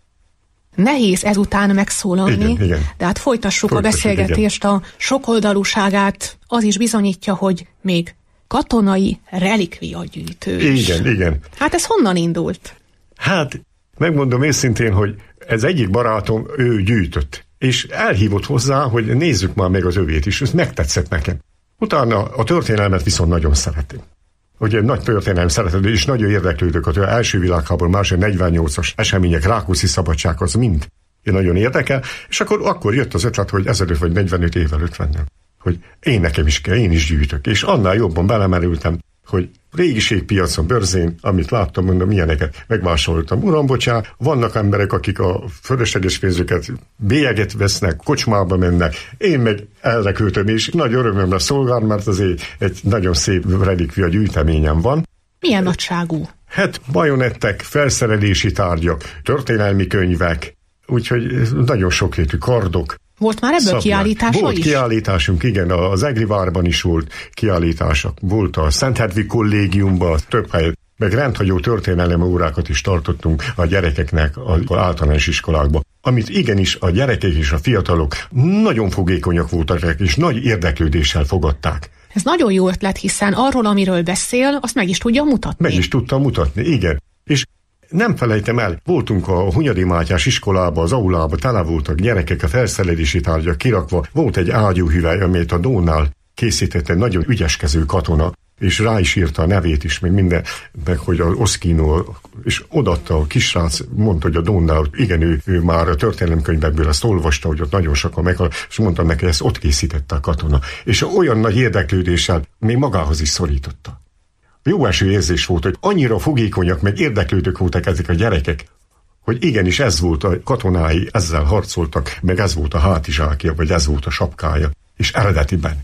Nehéz ezután megszólalni, igen, igen. de hát folytassuk, folytassuk a beszélgetést, igen. A sokoldalúságát az is bizonyítja, hogy még katonai relikviagyűjtő is. Igen, igen. Hát ez honnan indult? Hát, megmondom őszintén, hogy ez egyik barátom, ő gyűjtött, és elhívott hozzá, hogy nézzük már meg az övét is, ez megtetszett nekem. Utána a történelmet viszont nagyon szeretem. Ugye nagy történelem szeretem, és nagyon érdeklődök az első világháború, második negyvennyolcas események, Rákóczi szabadság, az mind én nagyon érdekel, és akkor, akkor jött az ötlet, hogy ezelőtt vagy negyvenöt évvel, ötvennel, hogy én nekem is kell, én is gyűjtök, és annál jobban belemerültem, hogy régiségpiacon, bőrzén, amit láttam, mondom, ilyeneket megvásároltam. Uram, bocsán, vannak emberek, akik a fölösleges pénzüket bélyeget vesznek, kocsmába mennek, én meg elrekültem, és nagy örömömre szolgál, mert azért egy nagyon szép relikvia gyűjteményem van. Milyen nagyságú? Hát bajonettek, felszerelési tárgyak, történelmi könyvek, úgyhogy nagyon sokrétű kardok. Volt már ebből Szabnák. kiállítása volt is? Volt kiállításunk, igen, az Egri várban is volt kiállítások. Volt a Szent Hedvig kollégiumban, több helyet, meg rendhagyó történelem órákat is tartottunk a gyerekeknek az általános iskolákban. Amit igenis a gyerekek és a fiatalok nagyon fogékonyak voltak, és nagy érdeklődéssel fogadták. Ez nagyon jó ötlet, hiszen arról, amiről beszél, azt meg is tudja mutatni. Meg is tudtam mutatni, igen. És nem felejtem el, voltunk a Hunyadi Mátyás iskolába, az aulába, tele voltak gyerekek, a felszerelési tárgyak kirakva, volt egy ágyúhüvely, amelyet a Dónál készített egy nagyon ügyeskező katona, és rá is írta a nevét is, meg minden, meg hogy az Oszkino, és odaadta a kisrác, mondta, hogy a Dónál, igen, ő, ő már a történelemkönyvekből ezt olvasta, hogy ott nagyon sokan meghal, és mondtam neki, ezt ott készítette a katona. És olyan nagy érdeklődéssel még magához is szorította. Jó első érzés volt, hogy annyira fogékonyak, meg érdeklődők voltak ezek a gyerekek, hogy igenis ez volt a katonái, ezzel harcoltak, meg ez volt a hátizsákja, vagy ez volt a sapkája, és eredetiben.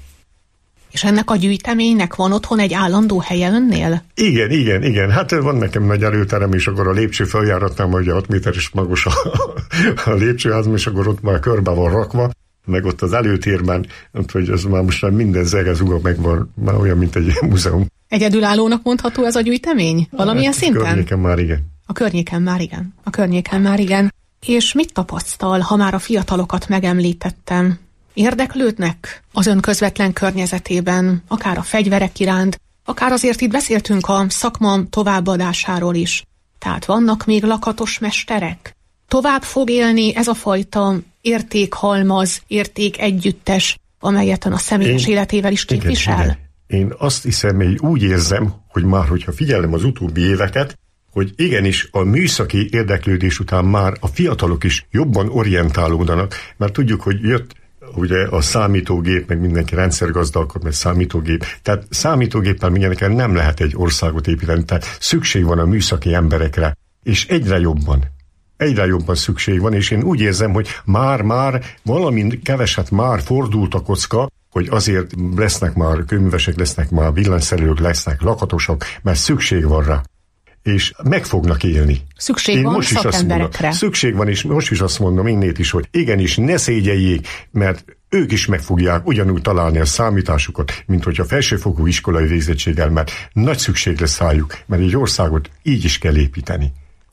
És ennek a gyűjteménynek van otthon egy állandó helye önnél? Igen, igen, igen. Hát van nekem nagy előterem, és akkor a lépcső feljáratnám, hogy hat méteres magas a, a lépcsőház, és akkor ott már körbe van rakva, meg ott az előtérben, hogy az már most már minden zegezúga meg van, már olyan, mint egy múzeum. Egyedülállónak mondható ez a gyűjtemény? Valamilyen hát, szinten? A környéken már igen. A környéken már igen. A környéken már igen. És mit tapasztal, ha már a fiatalokat megemlítettem? Érdeklődnek az ön közvetlen környezetében, akár a fegyverek iránt, akár azért itt beszéltünk a szakma továbbadásáról is. Tehát vannak még lakatos mesterek? Tovább fog élni ez a fajta értékhalmaz, értékegyüttes, amelyet ön a személyes én, életével is képvisel? Igen, igen. Én azt hiszem, hogy úgy érzem, hogy már, hogyha figyelem az utóbbi éveket, hogy igenis a műszaki érdeklődés után már a fiatalok is jobban orientálódnak, mert tudjuk, hogy jött ugye a számítógép, meg mindenki rendszergazdalkod, meg számítógép. Tehát számítógéppel mindenekkel nem lehet egy országot építeni, tehát szükség van a műszaki emberekre, és egyre jobban. Egyre jobban szükség van, és én úgy érzem, hogy már-már valami keveset már fordult a kocka, hogy azért lesznek már könyvesek, lesznek már villanyszerelők, lesznek lakatosok, mert szükség van rá. És meg fognak élni. Szükség én van most szakemberekre. Szükség van, és most is azt mondom innét is, hogy igenis ne szégyeljék, mert ők is meg fogják ugyanúgy találni a számításukat, mint hogyha felsőfokú iskolai végzettséggel, mert nagy szükség lesz rájuk, mert egy országot így is kell építeni.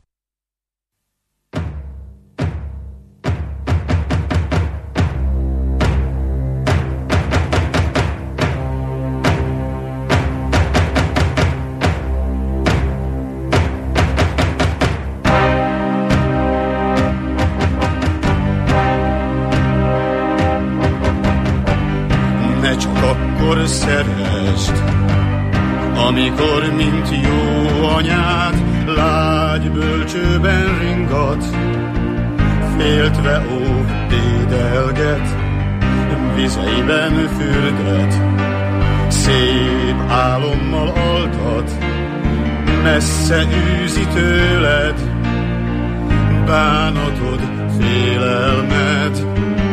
Szerest, amikor, mint jó anyád, lágy bölcsőben ringat, féltve óv dédelget, vizeiben fürdet, szép álommal altat, messze űzi tőled bánatod, félelmed.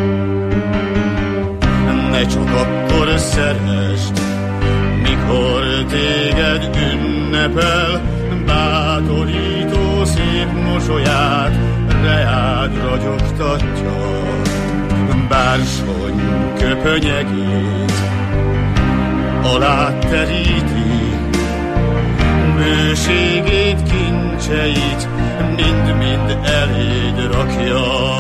Ne csak akkor szeresd, mikor téged ünnepel, bátorító szép mosolyát reád ragyogtatja, bársony köpönyegét alá teríti, bőségét, kincseit mind-mind eléd rakja.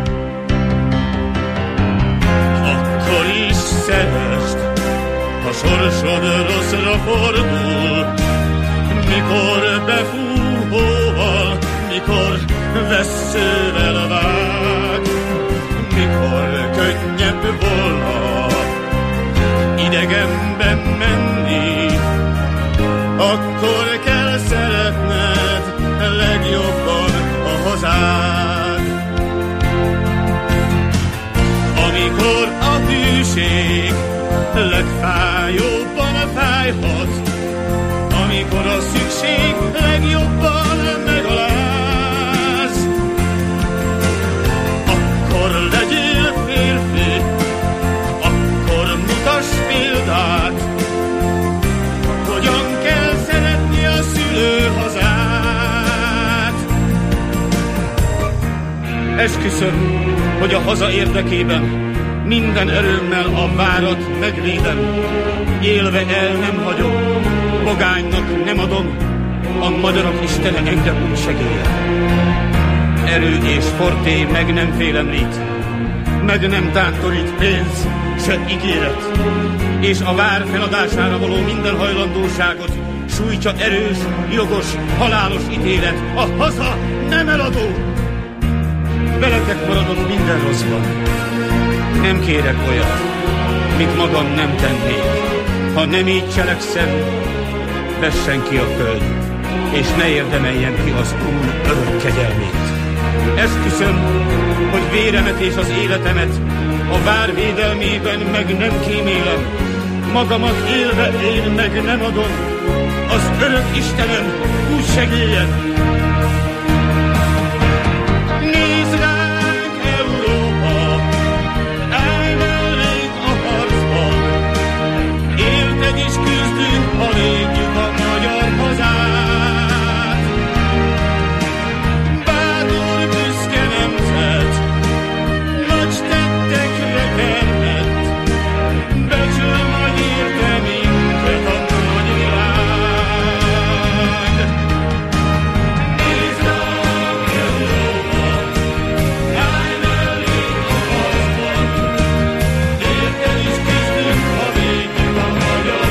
Akkor is szeresd, ha sorsod rosszra fordul, mikor befúj hóval, mikor vesszővel vág, mikor könnyebb volna idegenben menni, akkor kell szeretned legjobban a hazád. Amikor a hűség legfájóbban fájhat, amikor a szükség legjobban megaláz, akkor legyél férfi, akkor mutass példát, hogyan kell szeretni a szülőhazát. Esküszöm, hogy a haza érdekében minden erőmmel a várat megvédem, élve el nem hagyom, magánynak nem adom, a madarak istene engem úgy segélye. Erő és forté meg nem félemlít, meg nem tántorít pénz, se ígéret, és a vár feladására való minden hajlandóságot sújtja erős, jogos, halálos ítélet. A haza nem eladó. Veletek maradok minden rosszban. Nem kérek olyat, mint magam nem tennék. Ha nem így cselekszem, vessen ki a föld, és ne érdemeljen ki az Úr örök kegyelmét. Esküszöm, hogy véremet és az életemet a vár védelmében meg nem kímélem. Magamat élve én meg nem adom. Az örök Istenem úgy segéljen. Nézd ránk, Európa, állj mellénk a harcban. Érted is küzdünk, ha védjük a magyar hazát. Bátor, büszke nemzet, nagy tettekre termett, becsül majd érte minket a nagy világ. Nézd ránk, Európa, állj mellénk a harcban. Érted is küzdünk, ha védjük a magyar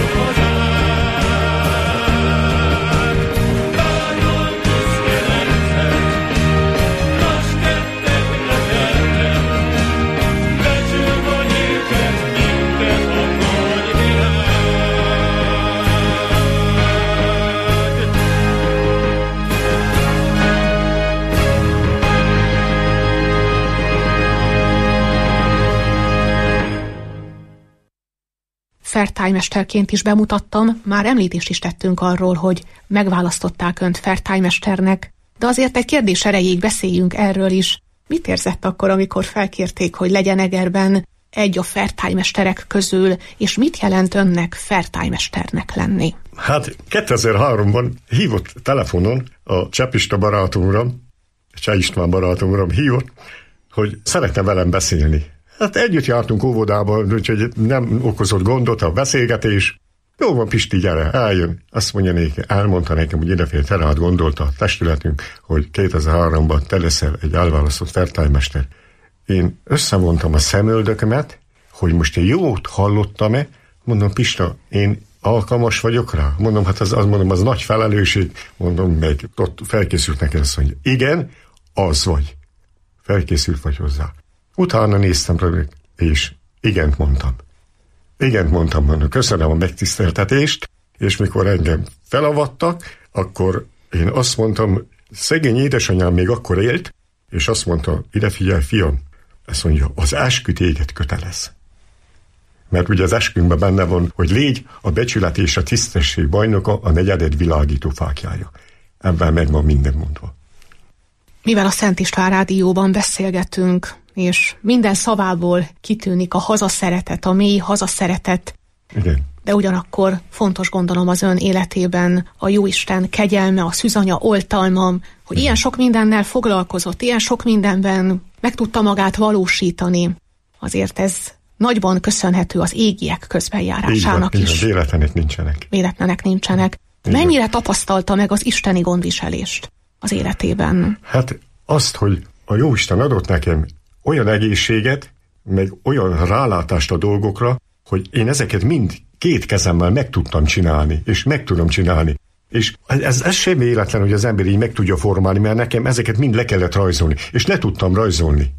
hazát. Bátor, büszke nemzet, nagy tettekre termett, becsül majd érte minket a nagy világ. Fertálymesterként is bemutattam, már említést is tettünk arról, hogy megválasztották önt fertálymesternek, de azért egy kérdés erejéig beszéljünk erről is. Mit érzett akkor, amikor felkérték, hogy legyen Egerben egy a fertálymesterek közül, és mit jelent önnek fertálymesternek lenni? Hát kétezer-háromban hívott telefonon a csepista barátomra, Cseh István barátomra hívott, hogy szeretne velem beszélni. Hát együtt jártunk óvodában, úgyhogy nem okozott gondot a beszélgetés. Jó van, Pisti, gyere, eljön. Azt mondja nékem, elmondta nekem, hogy idefél, te rád gondolta a testületünk, hogy kétezer-háromban te leszel egy elválasztott fertálymester. Én összevontam a szemöldökömet, hogy most én jót hallottam-e. Mondom, Pista, én alkalmas vagyok rá? Mondom, hát az, az, mondom, az nagy felelősség. Mondom, meg ott felkészült nekem, azt mondja, igen, az vagy. Felkészült vagy hozzá. Utána néztem rá, és igent mondtam. Igent mondtam, mondom, köszönöm a megtiszteltetést, és mikor engem felavattak, akkor én azt mondtam, szegény édesanyám még akkor élt, és azt mondta, ide figyelj, fiam, azt mondja, az eskü téged kötelez. Mert ugye az eskünkben benne van, hogy légy a becsület és a tisztesség bajnoka, a negyedet világító fáklyája. Ebben meg van minden mondva. Mivel a Szent István Rádióban beszélgetünk, és minden szavából kitűnik a hazaszeretet, a mély hazaszeretet, igen. De ugyanakkor fontos gondolom az ön életében a Jóisten kegyelme, a szűzanya oltalma, hogy ilyen sok mindennel foglalkozott, ilyen sok mindenben meg tudta magát valósítani. Azért ez nagyban köszönhető az égiek közbenjárásának így van, is. Így van, véletlenek nincsenek. Véletlenek nincsenek. Így Mennyire van. tapasztalta meg az isteni gondviselést az életében? Hát azt, hogy a Jóisten adott nekem olyan egészséget, meg olyan rálátást a dolgokra, hogy én ezeket mind két kezemmel meg tudtam csinálni, és meg tudom csinálni. És ez, ez sem véletlen, hogy az ember így meg tudja formálni, mert nekem ezeket mind le kellett rajzolni, és le tudtam rajzolni.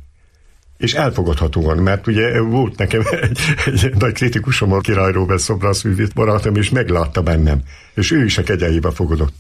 És elfogadhatóan, mert ugye volt nekem egy, egy nagy kritikusom, a Király Róbert szobrászművész barátom, és meglátta bennem, és ő is a kegyeibe fogadott.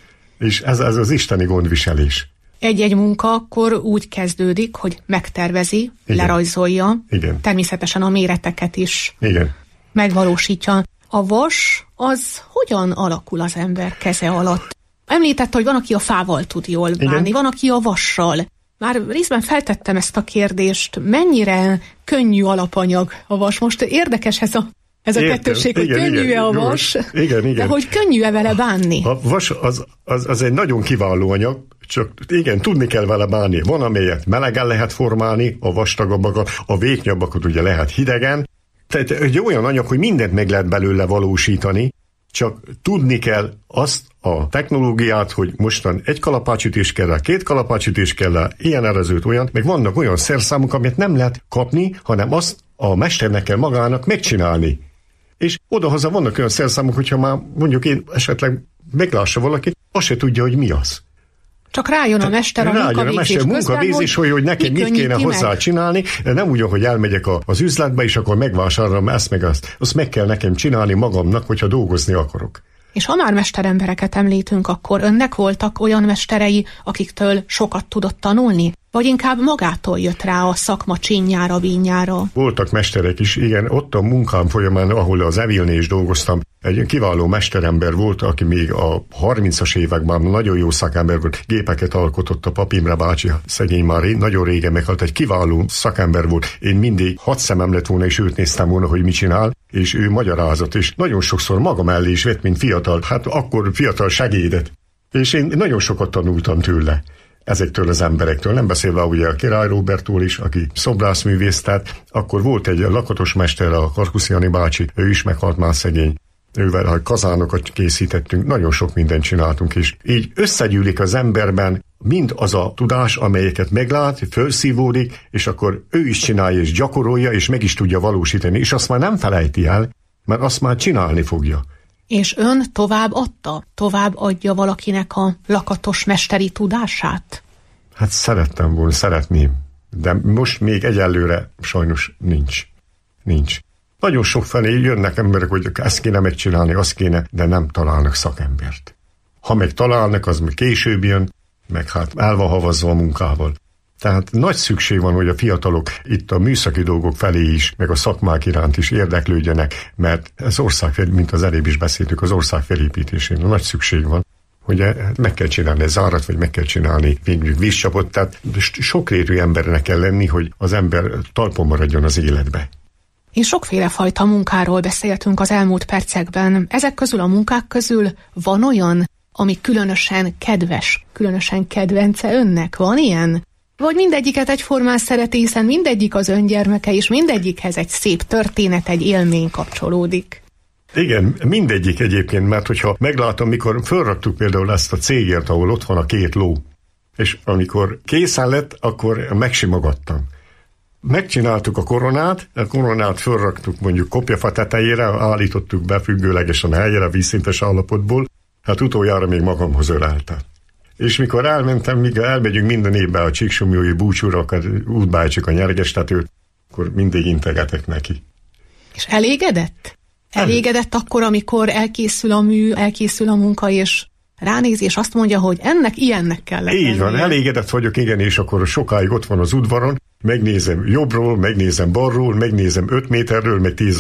És ez, ez az isteni gondviselés. Egy-egy munka akkor úgy kezdődik, hogy megtervezi, igen. lerajzolja, igen. természetesen a méreteket is igen. megvalósítja. A vas, az hogyan alakul az ember keze alatt? Említette, hogy van, aki a fával tud jól bánni, igen. van, aki a vassal. Már részben feltettem ezt a kérdést, mennyire könnyű alapanyag a vas. Most érdekes ez a, ez a Értem. kettőség, igen, hogy könnyű-e a vas, igen, igen. de hogy könnyű-e vele bánni? A vas az, az, az egy nagyon kiváló anyag, csak igen, tudni kell vele bánni. Van, amelyet melegen lehet formálni, a vastagabbakat, a vékonyabbakat ugye lehet hidegen. Tehát egy olyan anyag, hogy mindent meg lehet belőle valósítani, csak tudni kell azt a technológiát, hogy mostan egy kalapácsütés kell rá, két kalapácsütés kell rá, ilyen erezőt, olyan, meg vannak olyan szerszámok, amit nem lehet kapni, hanem azt a mesternek kell magának megcsinálni. És odahaza vannak olyan szerszámok, hogyha már mondjuk én esetleg meglássa valakit, azt se tudja, hogy mi az. Csak rájön a mester a munkavégzés közben, munkavégzés, hogy, hogy nekem mit kéne hozzá meg? csinálni, nem úgy, hogy elmegyek a, az üzletbe, és akkor megvásárolom ezt meg azt. Azt meg kell nekem csinálni magamnak, hogyha dolgozni akarok. És ha már mesterembereket említünk, akkor önnek voltak olyan mesterei, akiktől sokat tudott tanulni? Vagy inkább magától jött rá a szakma csínjára, bínjára? Voltak mesterek is, igen, ott a munkám folyamán, ahol az Evilnél is dolgoztam, egy kiváló mesterember volt, aki még a harmincas években nagyon jó szakember volt, gépeket alkotott, a Pap Imre bácsi, szegény már nagyon régen meghalt, egy kiváló szakember volt. Én mindig hat szemem lett volna, és őt néztem volna, hogy mit csinál, és ő magyarázott, és nagyon sokszor maga mellé is vett, mint fiatal, hát akkor fiatal segédet. És én nagyon sokat tanultam tőle. Ezektől az emberektől, nem beszélve ugye a Király Róbertól is, aki szobrászművész, tehát akkor volt egy lakatos mester, a Karkusziani bácsi, ő is meghalt már szegény. Ővel, ha kazánokat készítettünk, nagyon sok mindent csináltunk, és így összegyűlik az emberben mind az a tudás, amelyeket meglát, felszívódik, és akkor ő is csinálja, és gyakorolja, és meg is tudja valósítani, és azt már nem felejti el, mert azt már csinálni fogja. És ön tovább adta? Tovább adja valakinek a lakatos mesteri tudását? Hát szerettem volna, szeretném, de most még egyelőre sajnos nincs. Nincs. Nagyon sok felé jönnek emberek, hogy ezt kéne megcsinálni, azt kéne, de nem találnak szakembert. Ha meg találnak, az még később jön, meg hát el van havazva a munkával. Tehát nagy szükség van, hogy a fiatalok itt a műszaki dolgok felé is, meg a szakmák iránt is érdeklődjenek, mert az ország, mint az előbb is beszéltük, az ország felépítésén nagy szükség van, hogy meg kell csinálni egy zárat, vagy meg kell csinálni vízcsapot, tehát sokrétű embernek kell lenni, hogy az ember talpon maradjon az életbe. És sokféle fajta munkáról beszéltünk az elmúlt percekben. Ezek közül a munkák közül van olyan, ami különösen kedves, különösen kedvence önnek? Van ilyen? Vagy mindegyiket egyformán szereti, hiszen mindegyik az öngyermeke, és mindegyikhez egy szép történet, egy élmény kapcsolódik. Igen, mindegyik egyébként, mert hogyha meglátom, mikor fölraktuk például ezt a cégért, ahol ott van a két ló, és amikor készen lett, akkor megsimogattam. Megcsináltuk a koronát, a koronát fölraktuk mondjuk kopjafa tetejére, állítottuk be függőlegesen a helyére, vízszintes állapotból, hát utoljára még magamhoz öleltem. És mikor elmentem, míg elmegyünk minden évben a Csíksomlyói búcsúra, útbájtsuk a nyergestetőt, akkor mindig integetek neki. És elégedett? Elégedett akkor, amikor elkészül a mű, elkészül a munka, és ránéz, és azt mondja, hogy ennek ilyennek kellett. Így van, elégedett vagyok, igen, és akkor sokáig ott van az udvaron, megnézem jobbról, megnézem balról, megnézem öt méterről, meg tízről.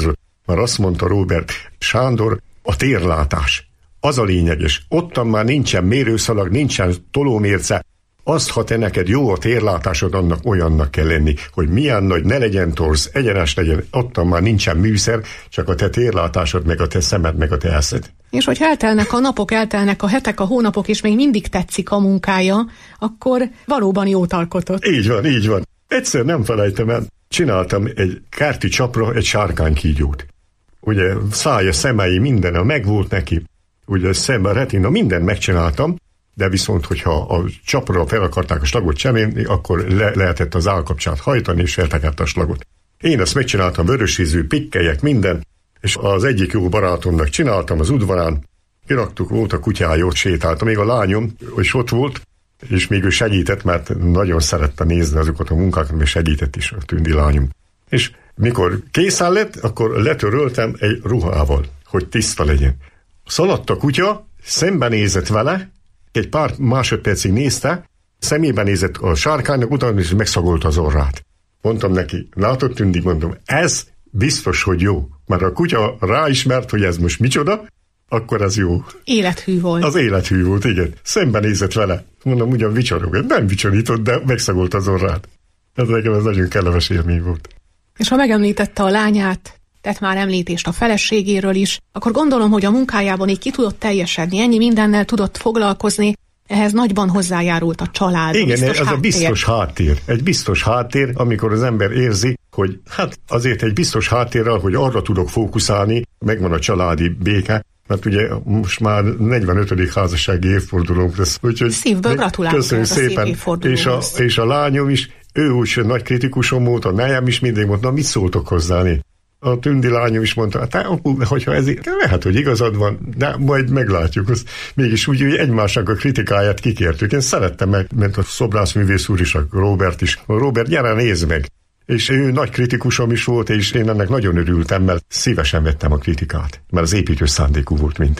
Már azt mondta Róbert Sándor, a térlátás. Az a lényeges. Ottan már nincsen mérőszalag, nincsen tolómérce. Azt, ha te neked jó a térlátásod, annak olyannak kell lenni, hogy milyen nagy, ne legyen torz, egyenes legyen, ottan már nincsen műszer, csak a te térlátásod, meg a te szemed, meg a te eszed. És hogy eltelnek a napok, eltelnek a hetek, a hónapok, és még mindig tetszik a munkája, akkor valóban jót alkotott. Így van, így van. Egyszer nem felejtem el, csináltam egy kárti csapra egy sárkánykígyót. Ugye szája, szemei, minden megvolt neki, ugye szemben, retina, mindent megcsináltam, de viszont, hogyha a csapra fel akarták a slagot cserélni, akkor le lehetett az állkapcsát hajtani, és feltekett a slagot. Én ezt megcsináltam, vörösízű, pikkelyek, minden, és az egyik jó barátomnak csináltam az udvarán, kiraktuk, volt a kutyája, ott sétáltam, még a lányom, és ott volt, és még ő segített, mert nagyon szerette nézni azokat a munkákat, és segített is a Tündi lányom. És mikor készen lett, akkor letöröltem egy ruhával, hogy tiszta legyen. Szaladt a kutya, szembenézett vele, egy pár másodpercig nézte, szemébe nézett a sárkánynak, utána is megszagolta az orrát. Mondtam neki, látod Tündi, mondom, ez biztos, hogy jó. Mert a kutya ráismert, hogy ez most micsoda, akkor ez jó. Élethű volt. Az élethű volt, igen. Szembenézett vele. Mondom, ugyan vicsorog. Nem vicsorított, de megszagolta az orrát. Ez nekem ez nagyon kellemes élmény volt. És ha megemlítette a lányát, tett már említést a feleségéről is, akkor gondolom, hogy a munkájában így ki tudott teljesedni, ennyi mindennel tudott foglalkozni, ehhez nagyban hozzájárult a család. Igen, biztos ez háttér. A biztos háttér. Egy biztos háttér, amikor az ember érzi, hogy hát azért egy biztos háttérrel, hogy arra tudok fókuszálni, megvan a családi béke, mert ugye most már negyvenötödik házassági évfordulónk lesz. Úgyhogy szívből gratulálok. Köszönjük szépen. És a, és a lányom is, ő úgy nagy kritikusom volt, a nejem is mindig mondta, mit szóltok hozzá? A Tündi lányom is mondta, hát apu, hogyha ez lehet, hogy igazad van, de majd meglátjuk. Az, mégis úgy, hogy egymásnak a kritikáját kikértük. Én szerettem meg, mert a szobrászművész úr is, a Róbert is. A Róbert, gyere, nézd meg! És ő nagy kritikusom is volt, és én ennek nagyon örültem, mert szívesen vettem a kritikát, mert az építő szándékú volt mind.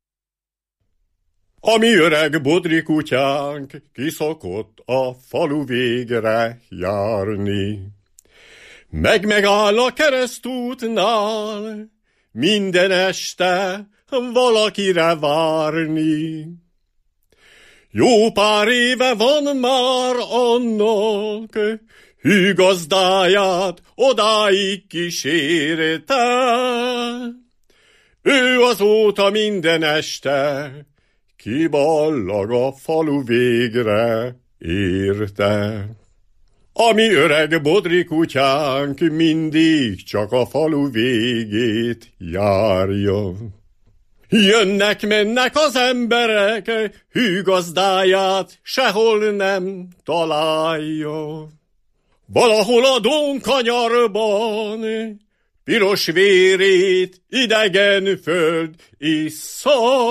A mi öreg bodri kutyánk kiszokott a falu végre járni. Meg megáll a keresztútnál, minden este valakire várni. Jó pár éve van már annak, hű gazdáját odáig kísérte. Ő azóta minden este kiballag a falu végre érte. A mi öreg bodri kutyánk mindig csak a falu végét járja. Jönnek-mennek az emberek, hű gazdáját sehol nem találja. Valahol a Dónkanyarban piros vérét idegen föld issza.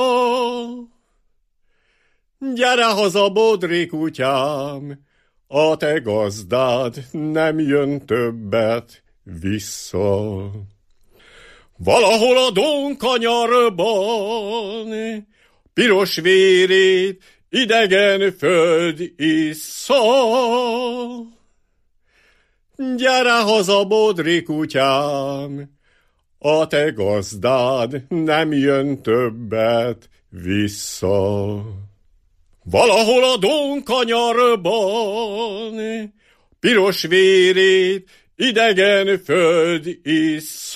Gyere haza, bodri kutyám, a te gazdád nem jön többet vissza. Valahol a Dónkanyarban piros vérét idegen föld issza. Gyere haza, bodri kutyám, a te gazdád nem jön többet vissza. Valahol a Dónkanyarban piros vérét idegen föld issza.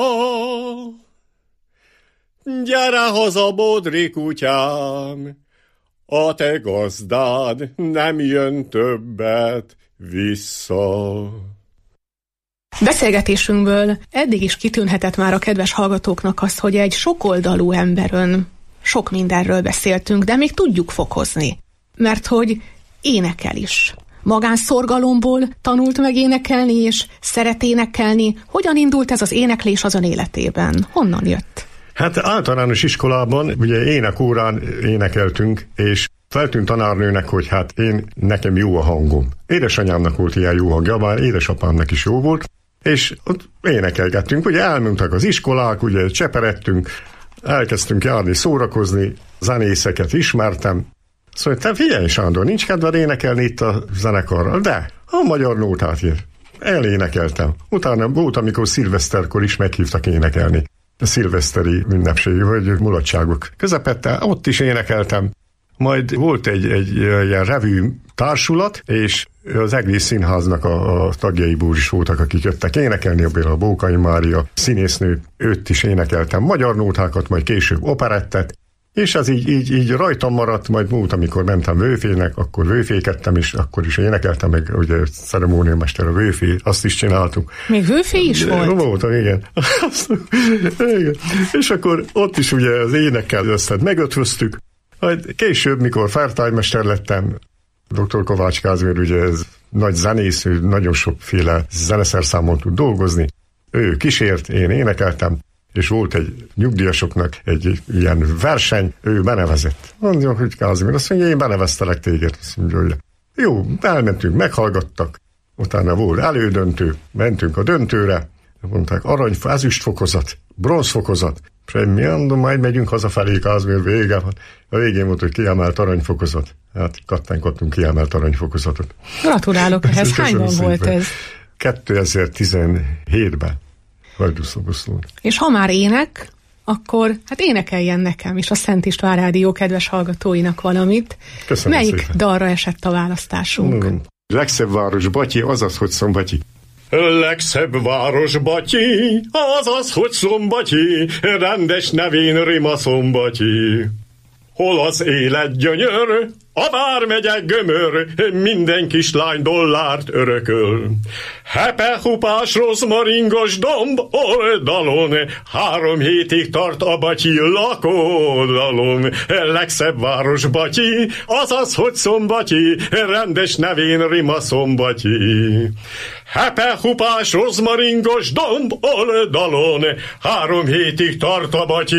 Gyere haza, bodri kutyám, a te gazdád nem jön többet vissza. Beszélgetésünkből eddig is kitűnhetett már a kedves hallgatóknak az, hogy egy sokoldalú emberön sok mindenről beszéltünk, de még tudjuk fokozni. Mert hogy énekel is. Magánszorgalomból tanult meg énekelni, és szeret énekelni. Hogyan indult ez az éneklés az ön életében? Honnan jött? Hát általános iskolában, ugye énekórán énekeltünk, és feltűnt tanárnőnek, hogy hát én, nekem jó a hangom. Édesanyámnak volt ilyen jó hangja, bár édesapámnak is jó volt, és ott énekelgettünk, ugye elmondtak az iskolák, ugye cseperedtünk, elkezdtünk járni, szórakozni, zenészeket ismertem. Szóval te figyelj, Sándor, nincs kedved énekelni itt a zenekarral, de a magyar nótát ír. elénekeltem. Utána volt, amikor szilveszterkor is meghívtak énekelni. A szilveszteri ünnepség, vagy mulatságok közepette, ott is énekeltem. Majd volt egy, egy ilyen revű társulat, és az egész színháznak a, a tagjaiból is voltak, akik jöttek énekelni, a Bókai Mária színésznő, őt is énekeltem magyar nótákat, majd később operettet, és ez így, így, így rajtam maradt, majd múlt, amikor mentem vőfének, akkor vőfékedtem is, akkor is énekeltem, meg ugye ceremóniamester a vőfé, azt is csináltuk. Még vőfé is volt? Voltam, igen. igen. És akkor ott is ugye az énekkel összed megötvöztük, majd később, mikor feltájmester lettem, doktor Kovács Kázmér, ugye ez nagy zenész, ő nagyon sokféle zeneszerszámon tud dolgozni, ő kísért, én énekeltem, és volt egy nyugdíjasoknak egy ilyen verseny, ő benevezett. Mondja, hogy Kázmér, azt mondja, én beneveztelek téged. Azt mondja, hogy jó, elmentünk, meghallgattak, utána volt elődöntő, mentünk a döntőre, mondták, arany, ezüstfokozat, bronzfokozat, semmi, mondom, majd megyünk hazafelé, Kázmér, vége van. A végén volt, hogy kiemelt aranyfokozat. Hát kattánkodtunk kiemelt aranyfokozatot. Gratulálok ehhez, hányban volt ez? kétezer-tizenhétben. És ha már ének, akkor hát énekeljen nekem is a Szent István Rádió kedves hallgatóinak valamit. Köszönöm Melyik szépen. dalra esett a választásunk? Mm. Legszebb város Batyi, azaz, hogy Szombatyi. Legszebb város Batyi, azaz, hogy Szombatyi, rendes nevén rima Szombatyi. Hol az élet gyönyör, a vármegyek gömör, minden kislány dollárt örököl. Hepe-hupás, rozmaringos domb oldalon, három hétig tart a Batyi lakodalom. Legszebb város Batyi, azaz, hogy Szombatyi, rendes nevén rima Szombatyi. Hepe-hupás, rozmaringos domb oldalon, három hétig tart a Batyi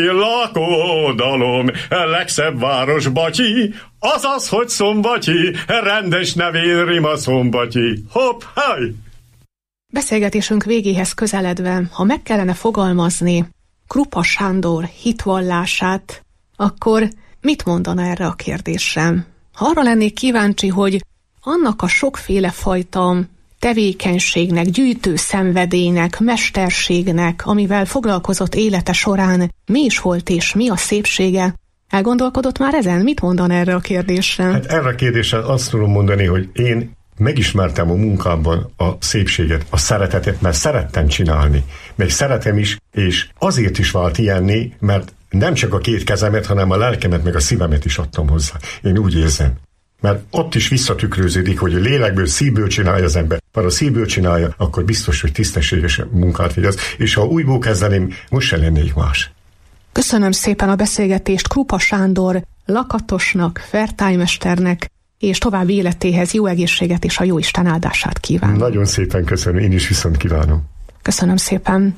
lakodalom. Legszebb város Batyi, azaz, hogy Szombatyi, rendes nevén rima Szombatyi. Hopp, haj! Beszélgetésünk végéhez közeledve, ha meg kellene fogalmazni Krupa Sándor hitvallását, akkor mit mondana erre a kérdésre? Ha arra lennék kíváncsi, hogy annak a sokféle fajta tevékenységnek, gyűjtő szenvedélynek, mesterségnek, amivel foglalkozott élete során, mi is volt és mi a szépsége, elgondolkodott már ezen? Mit mondan erre a kérdésre? Hát erre a kérdésre azt tudom mondani, hogy én megismertem a munkámban a szépséget, a szeretetet, mert szerettem csinálni. Meg szeretem is, és azért is vált ilyenné, mert nem csak a két kezemet, hanem a lelkemet, meg a szívemet is adtam hozzá. Én úgy érzem. Mert ott is visszatükröződik, hogy a lélekből, szívből csinálja az ember. Ha a szívből csinálja, akkor biztos, hogy tisztességes munkát végez. És ha újból kezdeném, most se lennék más. Köszönöm szépen a beszélgetést Krupa Sándor lakatosnak, fertájmesternek, és további életéhez jó egészséget és a jóisten áldását kívánom. Nagyon szépen köszönöm, én is viszont kívánom. Köszönöm szépen.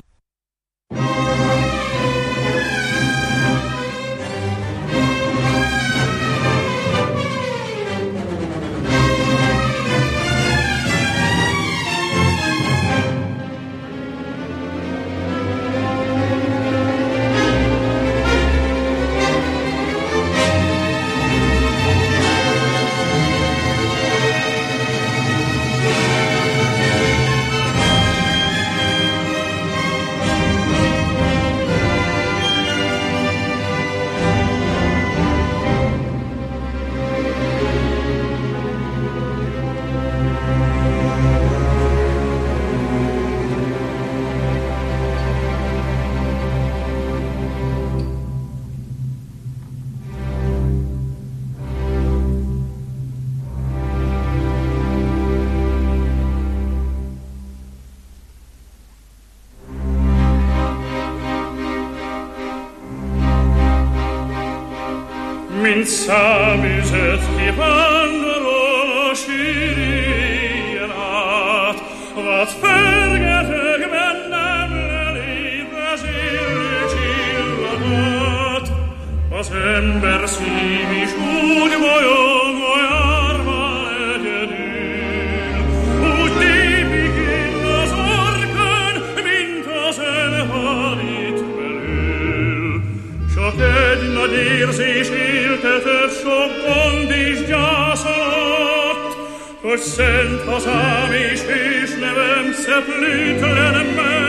Mint számüzet kivándorol a sűrűjén át, vad fergeteg bennem lelép az élő csillagát. Az ember szív is úgy bolyog a járva egyedül, úgy tépik én az orkán, mint az elhárít belül. Csak egy nagy érzés éltetett sok gond is gyász alatt, hogy szent hazám is, és nevem szeplőtlen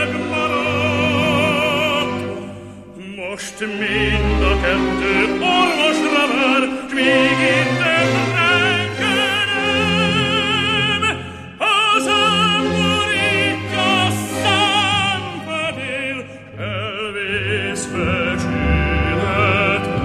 megmaradt. Most mind a kettő orvosra vár, s még én nem rengenem. Hazám borítja szenvedél, elvész becsületem.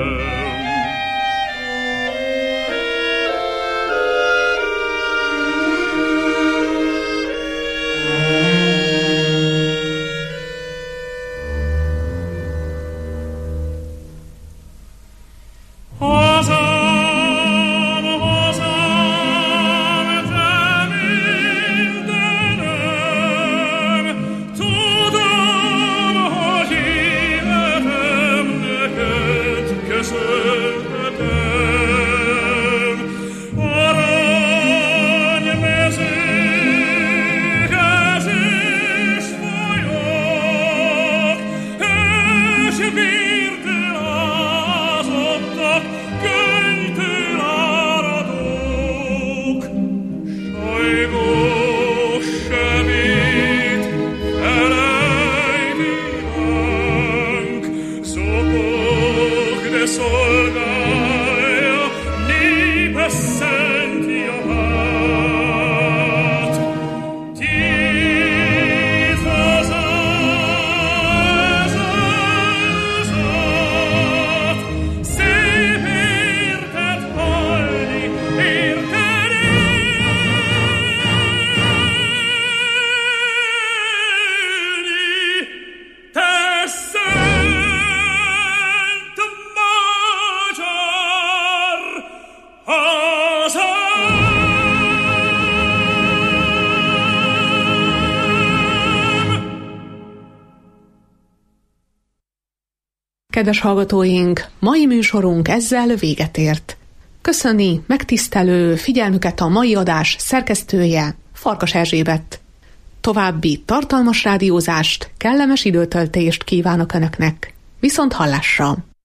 Kedves hallgatóink, mai műsorunk ezzel véget ért. Köszöni megtisztelő figyelmüket a mai adás szerkesztője, Farkas Erzsébet. További tartalmas rádiózást, kellemes időtöltést kívánok Önöknek. Viszont hallásra!